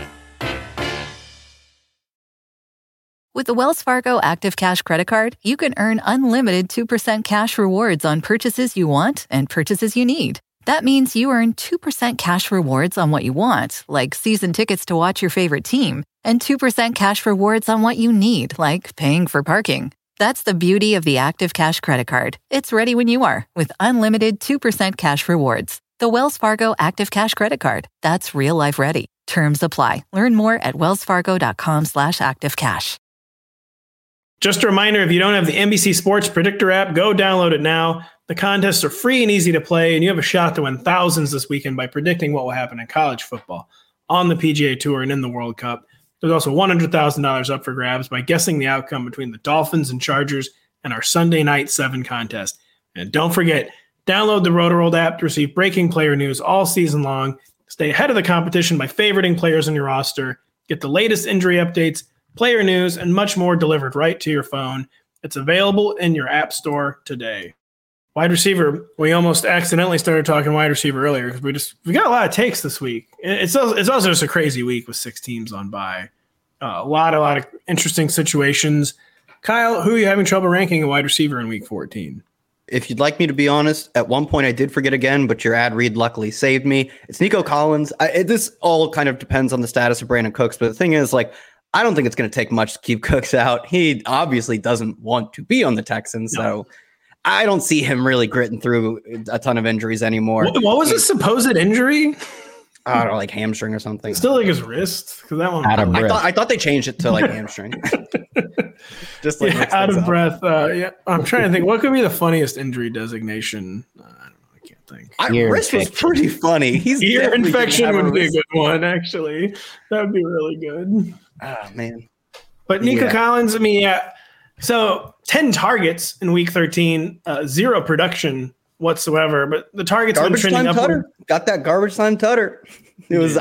With the Wells Fargo Active Cash Credit Card, you can earn unlimited 2% cash rewards on purchases you want and purchases you need. That means you earn 2% cash rewards on what you want, like season tickets to watch your favorite team, and 2% cash rewards on what you need, like paying for parking. That's the beauty of the Active Cash credit card. It's ready when you are, with unlimited 2% cash rewards. The Wells Fargo Active Cash credit card. That's real life ready. Terms apply. Learn more at wellsfargo.com/activecash. Just a reminder, if you don't have the NBC Sports Predictor app, go download it now. The contests are free and easy to play, and you have a shot to win thousands this weekend by predicting what will happen in college football, on the PGA Tour, and in the World Cup. There's also $100,000 up for grabs by guessing the outcome between the Dolphins and Chargers and our Sunday Night 7 contest. And don't forget, download the Roto-World app to receive breaking player news all season long. Stay ahead of the competition by favoriting players on your roster. Get the latest injury updates, player news, and much more delivered right to your phone. It's available in your app store today. Wide receiver, we almost accidentally started talking wide receiver earlier because we got a lot of takes this week. It's also just a crazy week with 6 teams on bye. A lot of interesting situations. Kyle, who are you having trouble ranking a wide receiver in week 14? If you'd like me to be honest, at one point I did forget again, but your ad read luckily saved me. It's Nico Collins. This all kind of depends on the status of Brandon Cooks, but the thing is, I don't think it's going to take much to keep Cooks out. He obviously doesn't want to be on the Texans, so I don't see him really gritting through a ton of injuries anymore. What was his supposed injury? I don't know, like hamstring or something. Still like his wrist, because that one. I thought they changed it to hamstring. Just out of breath. I'm trying to think what could be the funniest injury designation. I don't know. I can't think. Wrist was pretty funny. Ear infection would be a good one. Actually, that would be really good. Oh man. But Nico Collins, so 10 targets in week 13, 0 production whatsoever, but the targets garbage time upward. Tutter got that garbage time tutter. It was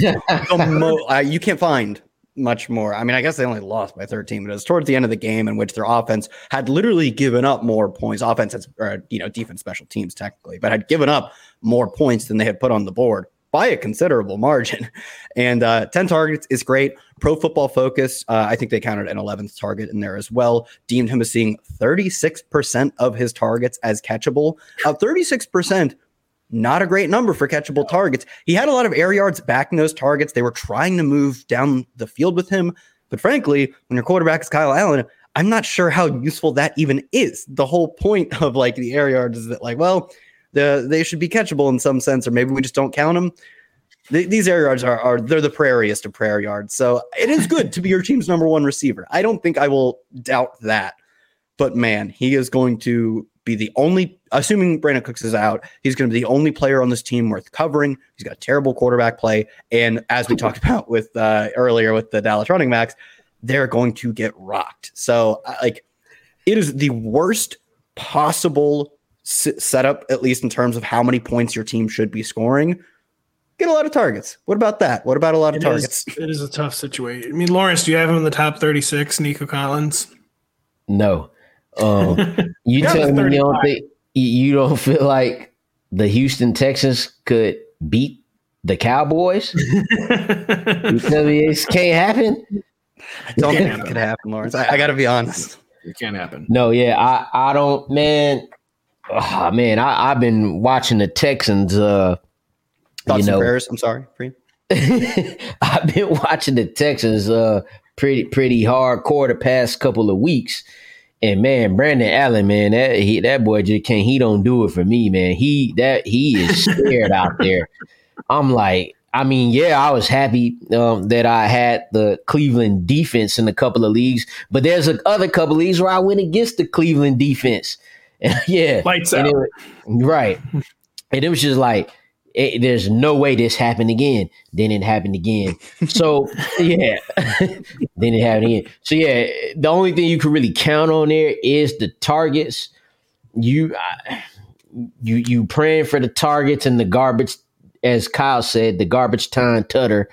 you can't find much more. I guess they only lost by 13, but it was towards the end of the game in which their offense had literally given up more points. Offense, defense, special teams technically, but had given up more points than they had put on the board by a considerable margin. And 10 targets is great. Pro Football Focus, I think they counted an 11th target in there as well, deemed him as seeing 36% of his targets as catchable. 36%, not a great number for catchable targets. He had a lot of air yards backing those targets. They were trying to move down the field with him. But frankly, when your quarterback is Kyle Allen, I'm not sure how useful that even is. The whole point of the air yards is that they should be catchable in some sense, or maybe we just don't count them. These air yards they're the prairiest of prayer yards. So it is good to be your team's number one receiver. I don't think I will doubt that. But man, he is going to be the only, assuming Brandon Cooks is out, he's going to be the only player on this team worth covering. He's got terrible quarterback play. And as we talked about with earlier with the Dallas running backs, they're going to get rocked. So it is the worst possible setup, at least in terms of how many points your team should be scoring. Get a lot of targets. What about that? What about a lot of targets? It is a tough situation. Lawrence, do you have him in the top 36, Nico Collins? No. You tell me you don't feel like the Houston Texans could beat the Cowboys? You tell me it can't happen? I don't think it could happen, Lawrence. I got to be honest. It can't happen. No, I don't, man. Oh, man, I've been watching the Texans. Thoughts and prayers. I'm sorry for you. I've been watching the Texans pretty hardcore the past couple of weeks. And man, Brandon Allen, man, that boy just can't. He don't do it for me, man. He is scared out there. I'm like, I was happy that I had the Cleveland defense in a couple of leagues, but there's other couple of leagues where I went against the Cleveland defense. Lights out. Right. And it was just like, there's no way this happened again. Then it happened again. So, then it happened again. So, the only thing you can really count on there is the targets. You praying for the targets and the garbage, as Kyle said, the garbage time tutter.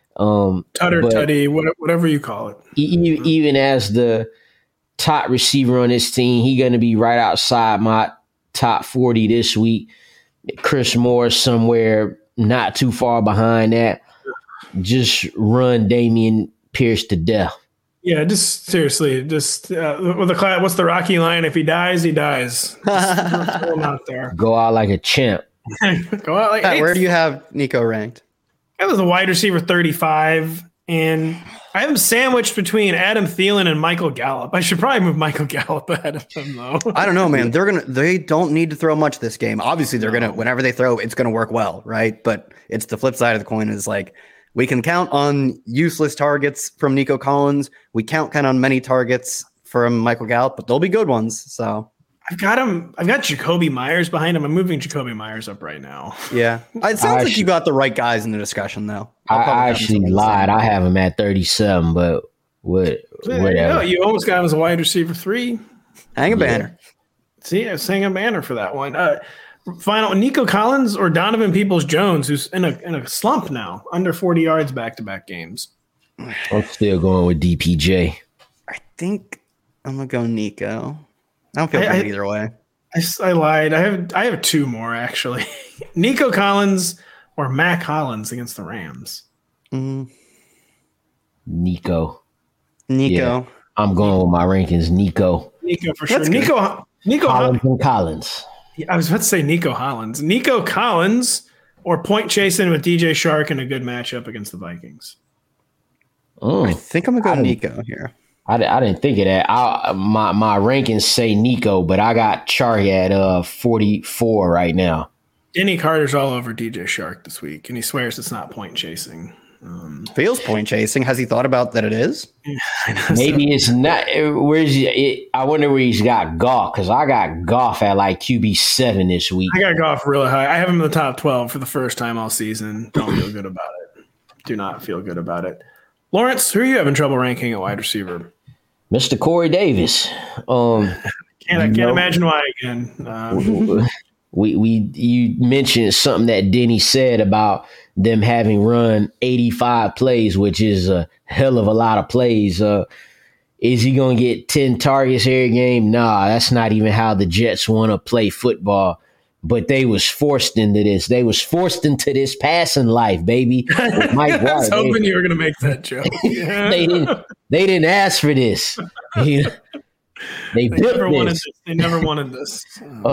Tutty, whatever you call it. Even as the top receiver on this team, he going to be right outside my top 40 this week. Chris Moore somewhere not too far behind that. Just run Damian Pierce to death. Yeah, just seriously, what's the Rocky line? If he dies, he dies. Just throw him out there. Go out like a champ. Go out like Pat, where do you have Nico ranked? I was a wide receiver 35, and I have him sandwiched between Adam Thielen and Michael Gallup. I should probably move Michael Gallup ahead of him, though. I don't know, man. They don't need to throw much this game. Obviously, whenever they throw, it's gonna work well, right? But it's the flip side of the coin is like we can count on useless targets from Nico Collins. We count on many targets from Michael Gallup, but they'll be good ones. So I've got Jacoby Myers behind him. I'm moving Jacoby Myers up right now. yeah, it sounds like you got the right guys in the discussion, though. I actually lied. I have him at 37, but whatever. You almost got him as a wide receiver 3. Hang a banner. See, I was saying a banner for that one. Final, Nico Collins or Donovan Peoples-Jones, who's in a slump now, under 40 yards back-to-back games. I'm still going with DPJ. I think I'm gonna go Nico. I don't feel good either way. I lied. I have 2 more actually. Nico Collins or Mac Hollins against the Rams. Nico. Yeah, I'm going with my rankings. Nico for sure. Nico Collins and Collins. I was about to say Nico Hollins. Nico Collins or point chasing with DJ Shark in a good matchup against the Vikings. I think I'm gonna go Nico here. I didn't think of that. My rankings say Nico, but I got Chark at 44 right now. Denny Carter's all over DJ Shark this week, and he swears it's not point chasing. Feels point chasing. Has he thought about that it is? Maybe it's not. I wonder where he's got Goff, because I got Goff at like QB7 this week. I got Goff really high. I have him in the top 12 for the first time all season. Don't feel good about it. Do not feel good about it. Lawrence, who are you having trouble ranking at wide receiver? Mr. Corey Davis. I can't imagine why again. You mentioned something that Denny said about them having run 85 plays, which is a hell of a lot of plays. Is he going to get 10 targets every game? Nah, that's not even how the Jets want to play football. But they was forced into this. They was forced into this passing life, baby. I was hoping you were going to make that joke. Yeah. They didn't ask for this. They never wanted this. They never wanted this.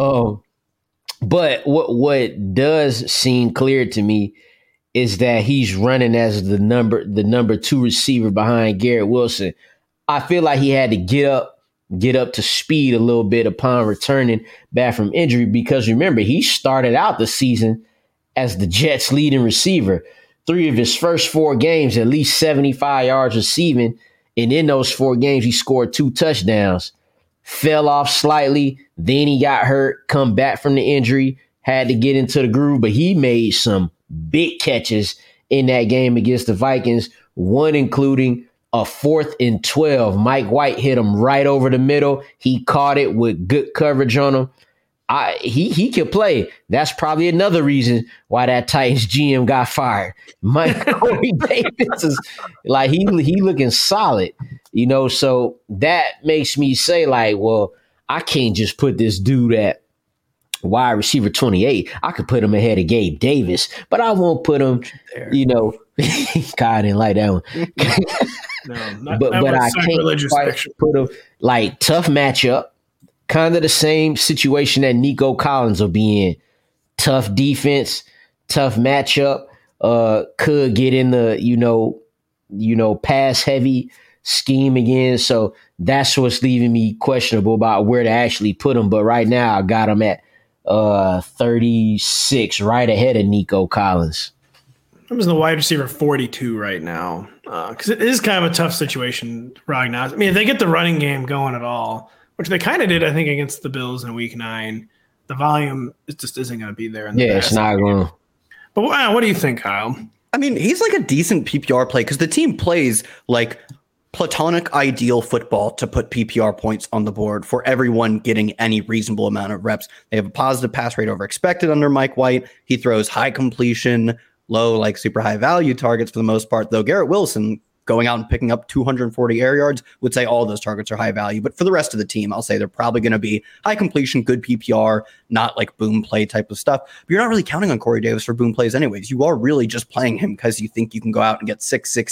But what does seem clear to me is that he's running as the number 2 receiver behind Garrett Wilson. I feel like he had to get up to speed a little bit upon returning back from injury, because remember, he started out the season as the Jets' leading receiver. 3 of his first 4 games, at least 75 yards receiving. And in those 4 games, he scored 2 touchdowns. Fell off slightly. Then he got hurt, come back from the injury, had to get into the groove, but he made some big catches in that game against the Vikings, one including a 4th and 12. Mike White hit him right over the middle. He caught it with good coverage on him. He could play. That's probably another reason why that Titans GM got fired. Corey Davis is like he looking solid, so that makes me say like, well, I can't just put this dude at wide receiver 28. I could put him ahead of Gabe Davis, but I won't put him, God, I didn't like that one. No, but I can't quite put him like tough matchup. Kind of the same situation that Nico Collins will be in. Tough defense, tough matchup. Could get in the pass heavy scheme again. So that's what's leaving me questionable about where to actually put him. But right now I got him at 36, right ahead of Nico Collins. I'm in the wide receiver 42 right now, because it is kind of a tough situation right now. I mean, if they get the running game going at all, which they kind of did, I think, against the Bills in Week 9, the volume just isn't going to be there. It's not going to. But what do you think, Kyle? I mean, he's like a decent PPR play because the team plays like platonic ideal football to put PPR points on the board for everyone getting any reasonable amount of reps. They have a positive pass rate over expected under Mike White. He throws high completion, low, like super high value targets for the most part, though Garrett Wilson going out and picking up 240 air yards would say all those targets are high value. But for the rest of the team, I'll say they're probably going to be high completion, good PPR, not like boom play type of stuff. But you're not really counting on Corey Davis for boom plays anyways. You are really just playing him because you think you can go out and get 660,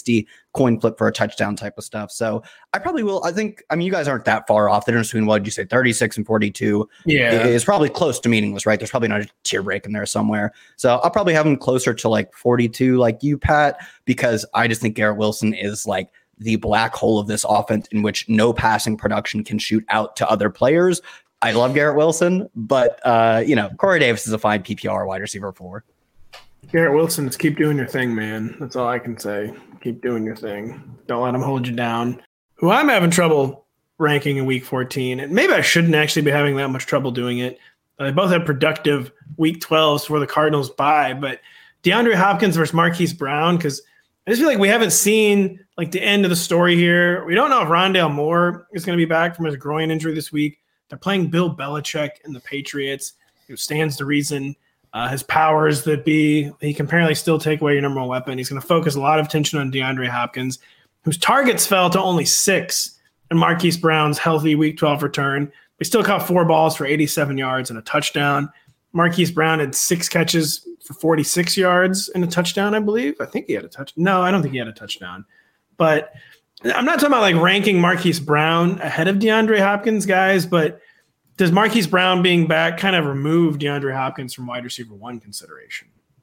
coin flip for a touchdown type of stuff. So I probably will. I mean, you guys aren't that far off. The difference between, what did you say, 36 and 42? Yeah. Is probably close to meaningless, right? There's probably not a tier break in there somewhere. So I'll probably have him closer to like 42 like you, Pat, because I just think Garrett Wilson is like the black hole of this offense in which no passing production can shoot out to other players. I love Garrett Wilson, but Corey Davis is a fine PPR wide receiver 4. Garrett Wilson, just keep doing your thing, man. That's all I can say. Keep doing your thing. Don't let him hold you down. Who I'm having trouble ranking in week 14, and maybe I shouldn't actually be having that much trouble doing it. They both had productive week 12s for the Cardinals bye, but DeAndre Hopkins versus Marquise Brown, because I just feel like we haven't seen like the end of the story here. We don't know if Rondale Moore is going to be back from his groin injury this week. They're playing Bill Belichick and the Patriots, who stands to reason. His powers that be, he can apparently still take away your number one weapon. He's going to focus a lot of attention on DeAndre Hopkins, whose targets fell to only 6 in Marquise Brown's healthy week 12 return. He still caught 4 balls for 87 yards and a touchdown. Marquise Brown had 6 catches for 46 yards and a touchdown, I believe. I think he had a touchdown. No, I don't think he had a touchdown. But I'm not talking about like ranking Marquise Brown ahead of DeAndre Hopkins, guys, but does Marquise Brown being back kind of remove DeAndre Hopkins from wide receiver 1 consideration?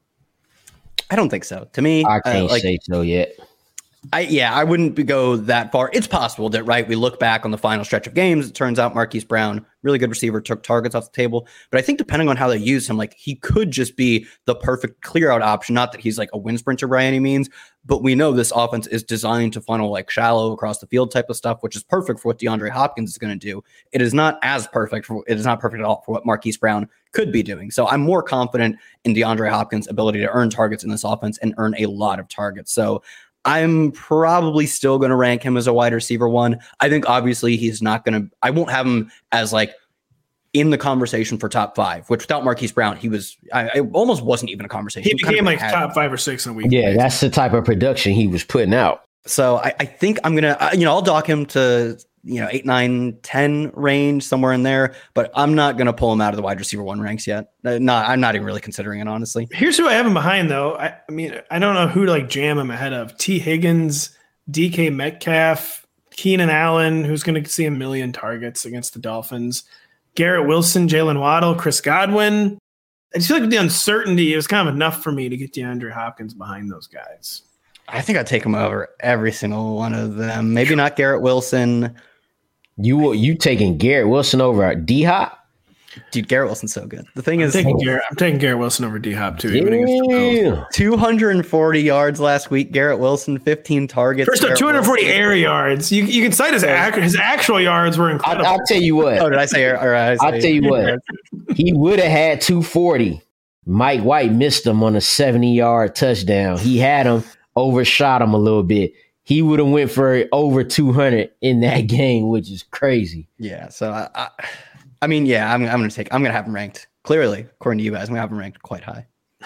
I don't think so. To me, I can't say so yet. I wouldn't go that far. It's possible that, right, we look back on the final stretch of games. It turns out Marquise Brown, really good receiver, took targets off the table. But I think depending on how they use him, like he could just be the perfect clear out option. Not that he's like a wind sprinter by any means, but we know this offense is designed to funnel like shallow across the field type of stuff, which is perfect for what DeAndre Hopkins is going to do. It is not perfect at all for what Marquise Brown could be doing. So I'm more confident in DeAndre Hopkins' ability to earn targets in this offense and earn a lot of targets. So I'm probably still going to rank him as a wide receiver 1. I think obviously he's not going to, I won't have him as like in the conversation for top 5, which without Marquise Brown, I almost wasn't even a conversation. He became like top 5 or 6 in a week. Yeah, that's the type of production he was putting out. So I think I'm going to, I'll dock him to, 8, 9, 10 range, somewhere in there, but I'm not going to pull him out of the wide receiver 1 ranks yet. I'm not even really considering it, honestly. Here's who I have him behind, though. I mean, I don't know who to like jam him ahead of. T. Higgins, DK Metcalf, Keenan Allen, who's going to see 1 million targets against the Dolphins, Garrett Wilson, Jalen Waddle, Chris Godwin. I just feel like the uncertainty is kind of enough for me to get DeAndre Hopkins behind those guys. I think I'd take him over every single one of them. Maybe not Garrett Wilson. You taking Garrett Wilson over D-Hop? Dude, Garrett Wilson's so good. The thing is, I'm taking Garrett Wilson over D-Hop too. Yeah. 240 yards last week. Garrett Wilson, 15 targets. First up, 240 Wilson. Air yards. You can cite his actual yards were incredible. I'll tell you what. Oh, did I say air? I'll tell you what. He would have had 240. Mike White missed him on a 70-yard touchdown. He had him, overshot him a little bit. He would have went for over 200 in that game, which is crazy. Yeah. So I'm going to have him ranked clearly, according to you guys. I'm going to have him ranked quite high.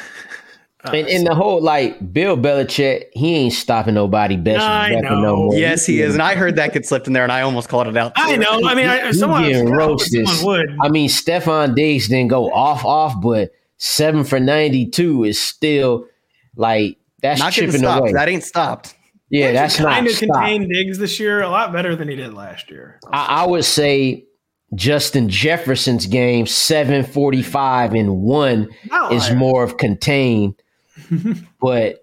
And the whole Bill Belichick, he ain't stopping nobody best. I know. No more. Yes, he is. And I heard that get slipped in there and I almost called it out. I know. I mean, someone would. I mean, Stephon Diggs didn't go off, but 7 for 92 is still that's not chipping away. That ain't stopped. Yeah, that's not kind of stopped. contained Diggs this year a lot better than he did last year. I would say Justin Jefferson's game 745 and 1 is more of contained. But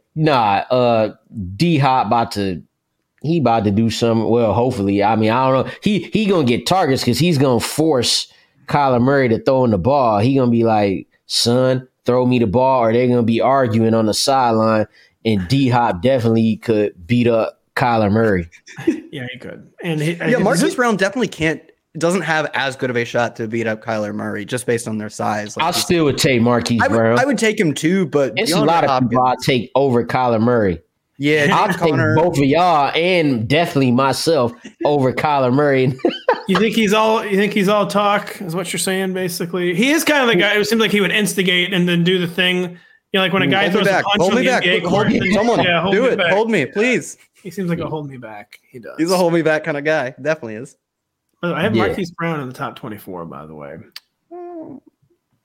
D-Hop about to do something. Well, hopefully. I mean, I don't know. He gonna get targets because he's gonna force Kyler Murray to throw in the ball. He gonna be like, son, throw me the ball, or they're gonna be arguing on the sideline. And D-Hop definitely could beat up Kyler Murray. Yeah, he could. And Marquise Brown definitely doesn't have as good of a shot to beat up Kyler Murray just based on their size. I still would take Marquise Brown. I would take him too, but it's a lot of people I'd take over Kyler Murray. Yeah, I'll take both of y'all and definitely myself over Kyler Murray. You think he's all talk, is what you're saying, basically? He is kind of the guy. It seems like he would instigate and then do the thing. Like when a guy throws a punch on the NBA court. Someone do it. Hold me, please. He seems like a hold me back. He does. He's a hold me back kind of guy. Definitely is. I have Marquise Brown in the top 24, by the way.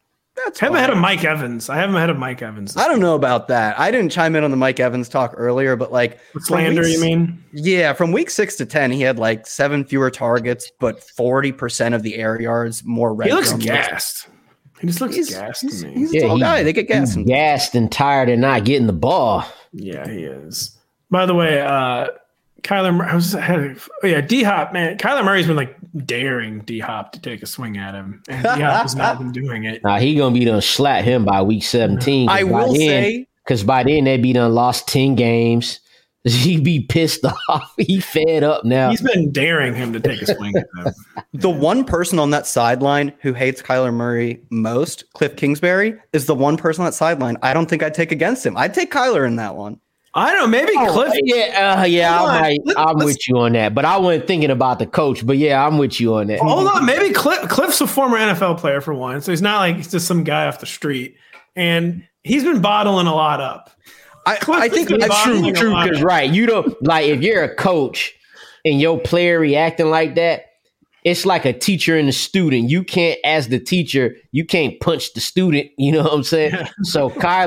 I have him ahead of Mike Evans. I don't know about that. I didn't chime in on the Mike Evans talk earlier, but like slander, you mean? Yeah, from week 6 to 10, he had like 7 fewer targets, but 40% of the air yards, more red. He looks gassed. He just looks gassed to me. He's a tall guy. They get gassed. He's gassed and tired and not getting the ball. Yeah, he is. By the way, Kyler Murray, D-Hop, man. Kyler Murray's been like daring D-Hop to take a swing at him, and D-Hop has not been doing it. Nah, he gonna be done slap him by week 17. I will say, because by then they be done lost 10 games. He be pissed off. He fed up now. He's been daring him to take a swing at him. The one person on that sideline who hates Kyler Murray most, Cliff Kingsbury, is the one person on that sideline I don't think I'd take against him. I'd take Kyler in that one. I don't know. Maybe Cliff. I'm with you on that. But I wasn't thinking about the coach. But yeah, I'm with you on that. Hold on. Maybe Cliff's a former NFL player for one. So he's not like he's just some guy off the street. And he's been bottling a lot up. I think that's true. Because right, you don't like if you're a coach and your player reacting like that. It's like a teacher and a student. You can't, as the teacher, you can't punch the student. You know what I'm saying? So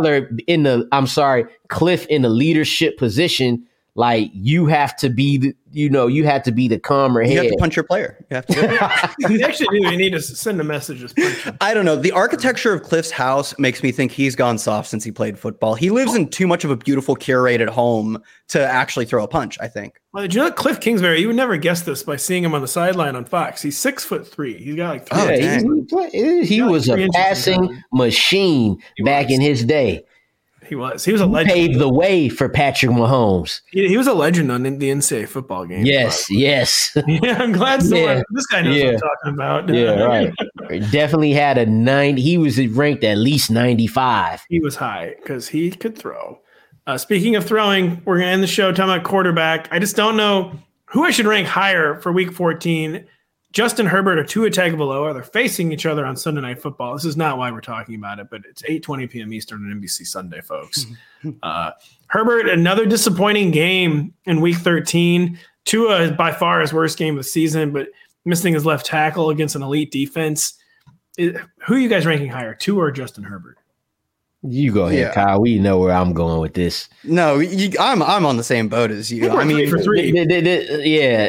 Cliff in the leadership position, like you have to be the calmer head. You have to punch your player. You have to. You actually do. You need to send a message. I don't know. The architecture of Cliff's house makes me think he's gone soft since he played football. He lives in too much of a beautiful, curated home to actually throw a punch, I think. Well, did you know Cliff Kingsbury? You would never guess this by seeing him on the sideline on Fox. He's 6'3". He's got like he was a passing machine back in his day. He was a legend. Paved the way for Patrick Mahomes. He was a legend on the NCAA football game. Yes. Yeah, I'm glad this guy knows what I'm talking about. Yeah, right. Definitely had a 90. He was ranked at least 95. He was high because he could throw. Speaking of throwing, we're going to end the show talking about quarterback. I just don't know who I should rank higher for week 14. Justin Herbert or Tua Tagovailoa. They're facing each other on Sunday Night Football. This is not why we're talking about it, but it's 8:20 p.m. Eastern on NBC Sunday, folks. Herbert, another disappointing game in week 13. Tua is by far his worst game of the season, but missing his left tackle against an elite defense. Who are you guys ranking higher, Tua or Justin Herbert? You go ahead, Kyle. We know where I'm going with this. No, I'm on the same boat as you. I mean, for three. Yeah,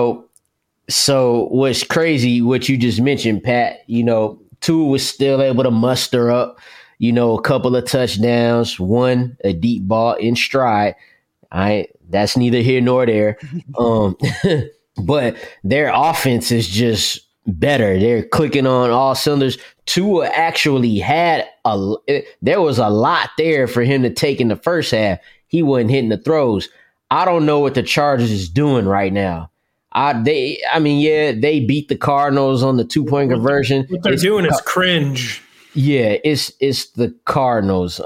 So what's crazy, what you just mentioned, Pat, Tua was still able to muster up, a couple of touchdowns, one, a deep ball in stride. That's neither here nor there. But their offense is just better. They're clicking on all cylinders. Tua actually there was a lot there for him to take in the first half. He wasn't hitting the throws. I don't know what the Chargers is doing right now. They beat the Cardinals on the 2-point conversion. What they're doing is cringe. Yeah, it's the Cardinals.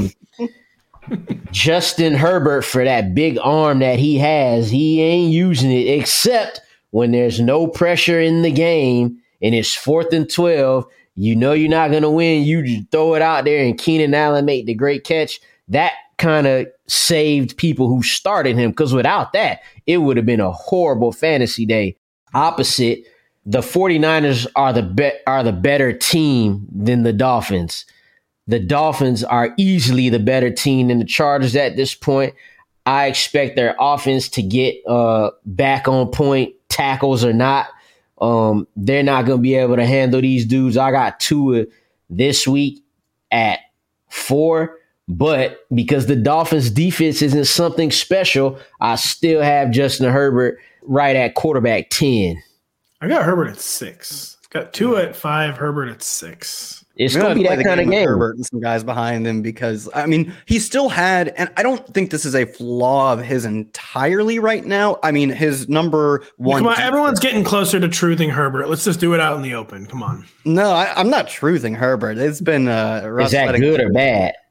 Justin Herbert, for that big arm that he has, he ain't using it except when there's no pressure in the game and it's 4th and 12. You're not going to win. You just throw it out there and Keenan Allen made the great catch. That kind of saved people who started him, because without that, it would have been a horrible fantasy day. Opposite, the 49ers are the better team than the Dolphins. The Dolphins are easily the better team than the Chargers at this point. I expect their offense to get back on point, tackles or not. They're not going to be able to handle these dudes. I got Tua this week at 4. But because the Dolphins defense isn't something special, I still have Justin Herbert right at quarterback 10. I got Herbert at 6. Got Tua at 5, Herbert at 6. It's going to be that kind of game. Herbert and some guys behind him, because he still had, and I don't think this is a flaw of his entirely right now. His number one. Come on, everyone's getting closer to truthing Herbert. Let's just do it out in the open. Come on. No, I'm not truthing Herbert. It's been Is that good or bad?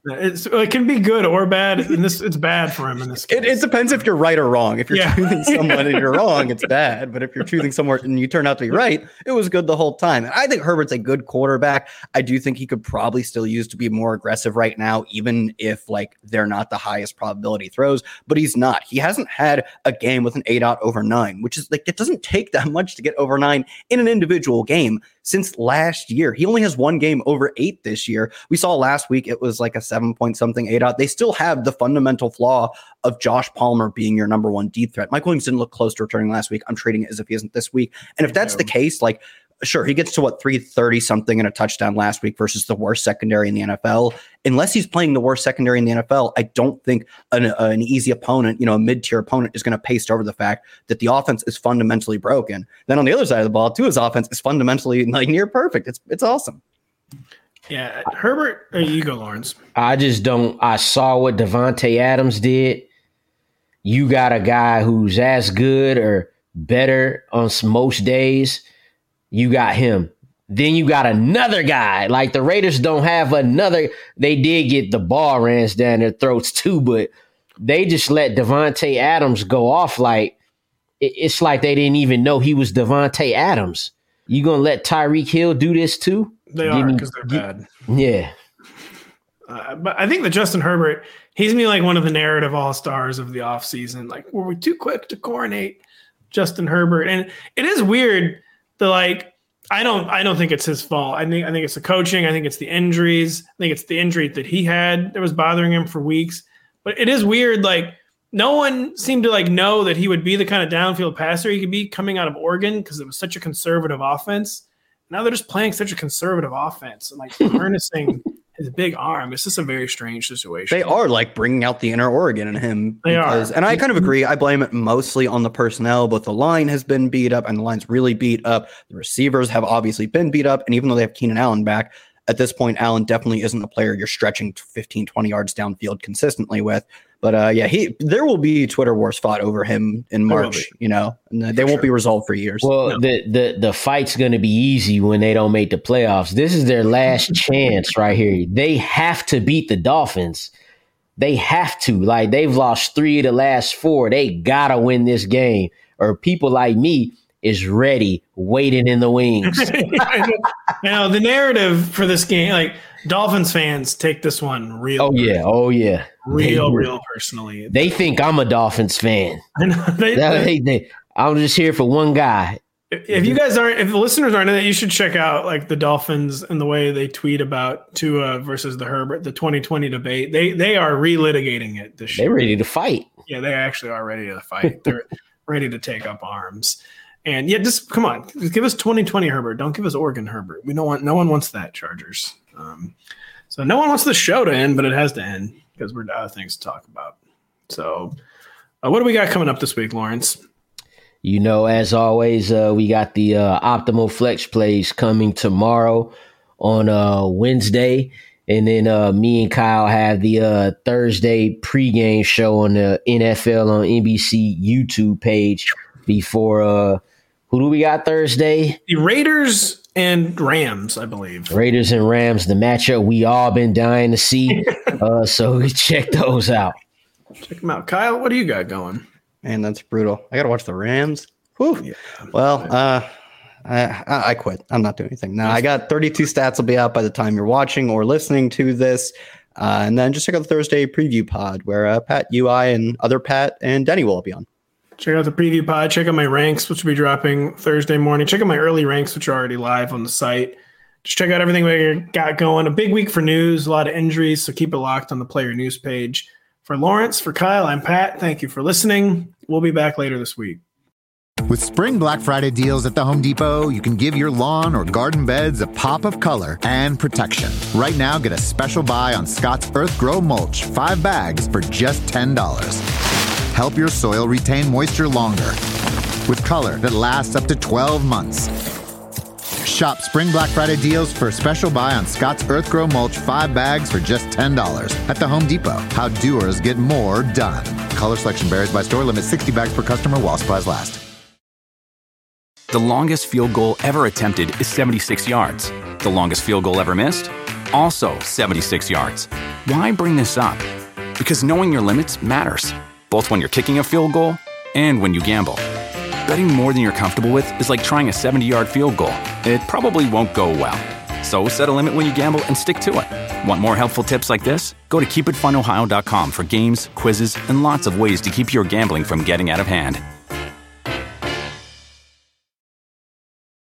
It can be good or bad, and it's bad for him in this case. It depends if you're right or wrong. If you're choosing someone and you're wrong, it's bad. But if you're choosing someone and you turn out to be right, it was good the whole time. And I think Herbert's a good quarterback. I do think he could probably still use to be more aggressive right now, even if like they're not the highest probability throws. But he's not. He hasn't had a game with an ADOT over 9, which is like it doesn't take that much to get over 9 in an individual game since last year. He only has one game over 8 this year. We saw last week it was like a 7 something ADOT. They still have the fundamental flaw of Josh Palmer being your number one deep threat. Mike Williams didn't look close to returning last week. I'm treating it as if he isn't this week. And if that's the case, like, sure, he gets to 330 something and a touchdown last week versus the worst secondary in the NFL. Unless he's playing the worst secondary in the NFL, I don't think an easy opponent, a mid-tier opponent, is going to paste over the fact that the offense is fundamentally broken. Then on the other side of the ball, too, his offense is fundamentally like near perfect. It's awesome. Yeah, Herbert, you go, Lawrence. I saw what Davante Adams did. You got a guy who's as good or better on most days. You got him. Then you got another guy. Like the Raiders don't have another. They did get the ball ran down their throats too, but they just let Davante Adams go off like it's like they didn't even know he was Davante Adams. You gonna let Tyreek Hill do this too? They are because they're bad. Yeah. But I think that Justin Herbert, he's gonna be like one of the narrative all-stars of the offseason. Like, were we too quick to coronate Justin Herbert? And it is weird that I don't think it's his fault. I think it's the coaching. I think it's the injuries. I think it's the injury that he had that was bothering him for weeks. But it is weird. Like, no one seemed to know that he would be the kind of downfield passer he could be coming out of Oregon because it was such a conservative offense. Now they're just playing such a conservative offense and harnessing his big arm. It's just a very strange situation. They are bringing out the inner Oregon in him. They are. And I kind of agree. I blame it mostly on the personnel, but the line has been beat up and the line's really beat up. The receivers have obviously been beat up. And even though they have Keenan Allen back, at this point, Allen definitely isn't a player you're stretching 15, 20 yards downfield consistently with. But there will be Twitter wars fought over him in March, and they won't be resolved for years. Well, the fight's going to be easy when they don't make the playoffs. This is their last chance right here. They have to beat the Dolphins. They have to. They've lost 3 of the last 4. They got to win this game, or people like me is ready, waiting in the wings. The narrative for this game, Dolphins fans take this one real. Oh yeah. Real personally. They think I'm a Dolphins fan. I know. I'm just here for one guy. If the listeners aren't in it, you should check out the Dolphins and the way they tweet about Tua versus the Herbert, the 2020 debate. They are relitigating it this year. They're ready to fight. Yeah, they actually are ready to fight. They're ready to take up arms. And just come on, just give us 2020 Herbert. Don't give us Oregon Herbert. No one wants that, Chargers. So no one wants the show to end, but it has to end because we're out of things to talk about. So what do we got coming up this week, Lawrence? As always, we got the Optimal Flex plays coming tomorrow on Wednesday. And then me and Kyle have the Thursday pregame show on the NFL on NBC YouTube page before who do we got Thursday? The Raiders and Rams, I believe. Raiders and Rams, the matchup we all been dying to see. So we check those out. Check them out. Kyle, what do you got going? Man, that's brutal. I got to watch the Rams. Whew. Yeah. Well, I quit. I'm not doing anything. Now I got 32 stats will be out by the time you're watching or listening to this. And then just check out the Thursday preview pod where Pat, I, and other Pat and Denny will be on. Check out the preview pod. Check out my ranks, which will be dropping Thursday morning. Check out my early ranks, which are already live on the site. Just check out everything we got going. A big week for news, a lot of injuries, so keep it locked on the player news page. For Lawrence, for Kyle, I'm Pat. Thank you for listening. We'll be back later this week. With Spring Black Friday deals at the Home Depot, you can give your lawn or garden beds a pop of color and protection. Right now, get a special buy on Scott's Earth Grow Mulch, 5 bags for just $10. Help your soil retain moisture longer with color that lasts up to 12 months. Shop Spring Black Friday deals for a special buy on Scott's Earth Grow Mulch 5 bags for just $10 at the Home Depot. How doers get more done. Color selection varies by store. Limit 60 bags per customer while supplies last. The longest field goal ever attempted is 76 yards. The longest field goal ever missed? Also 76 yards. Why bring this up? Because knowing your limits matters, both when you're kicking a field goal and when you gamble. Betting more than you're comfortable with is like trying a 70-yard field goal. It probably won't go well. So set a limit when you gamble and stick to it. Want more helpful tips like this? Go to keepitfunohio.com for games, quizzes, and lots of ways to keep your gambling from getting out of hand.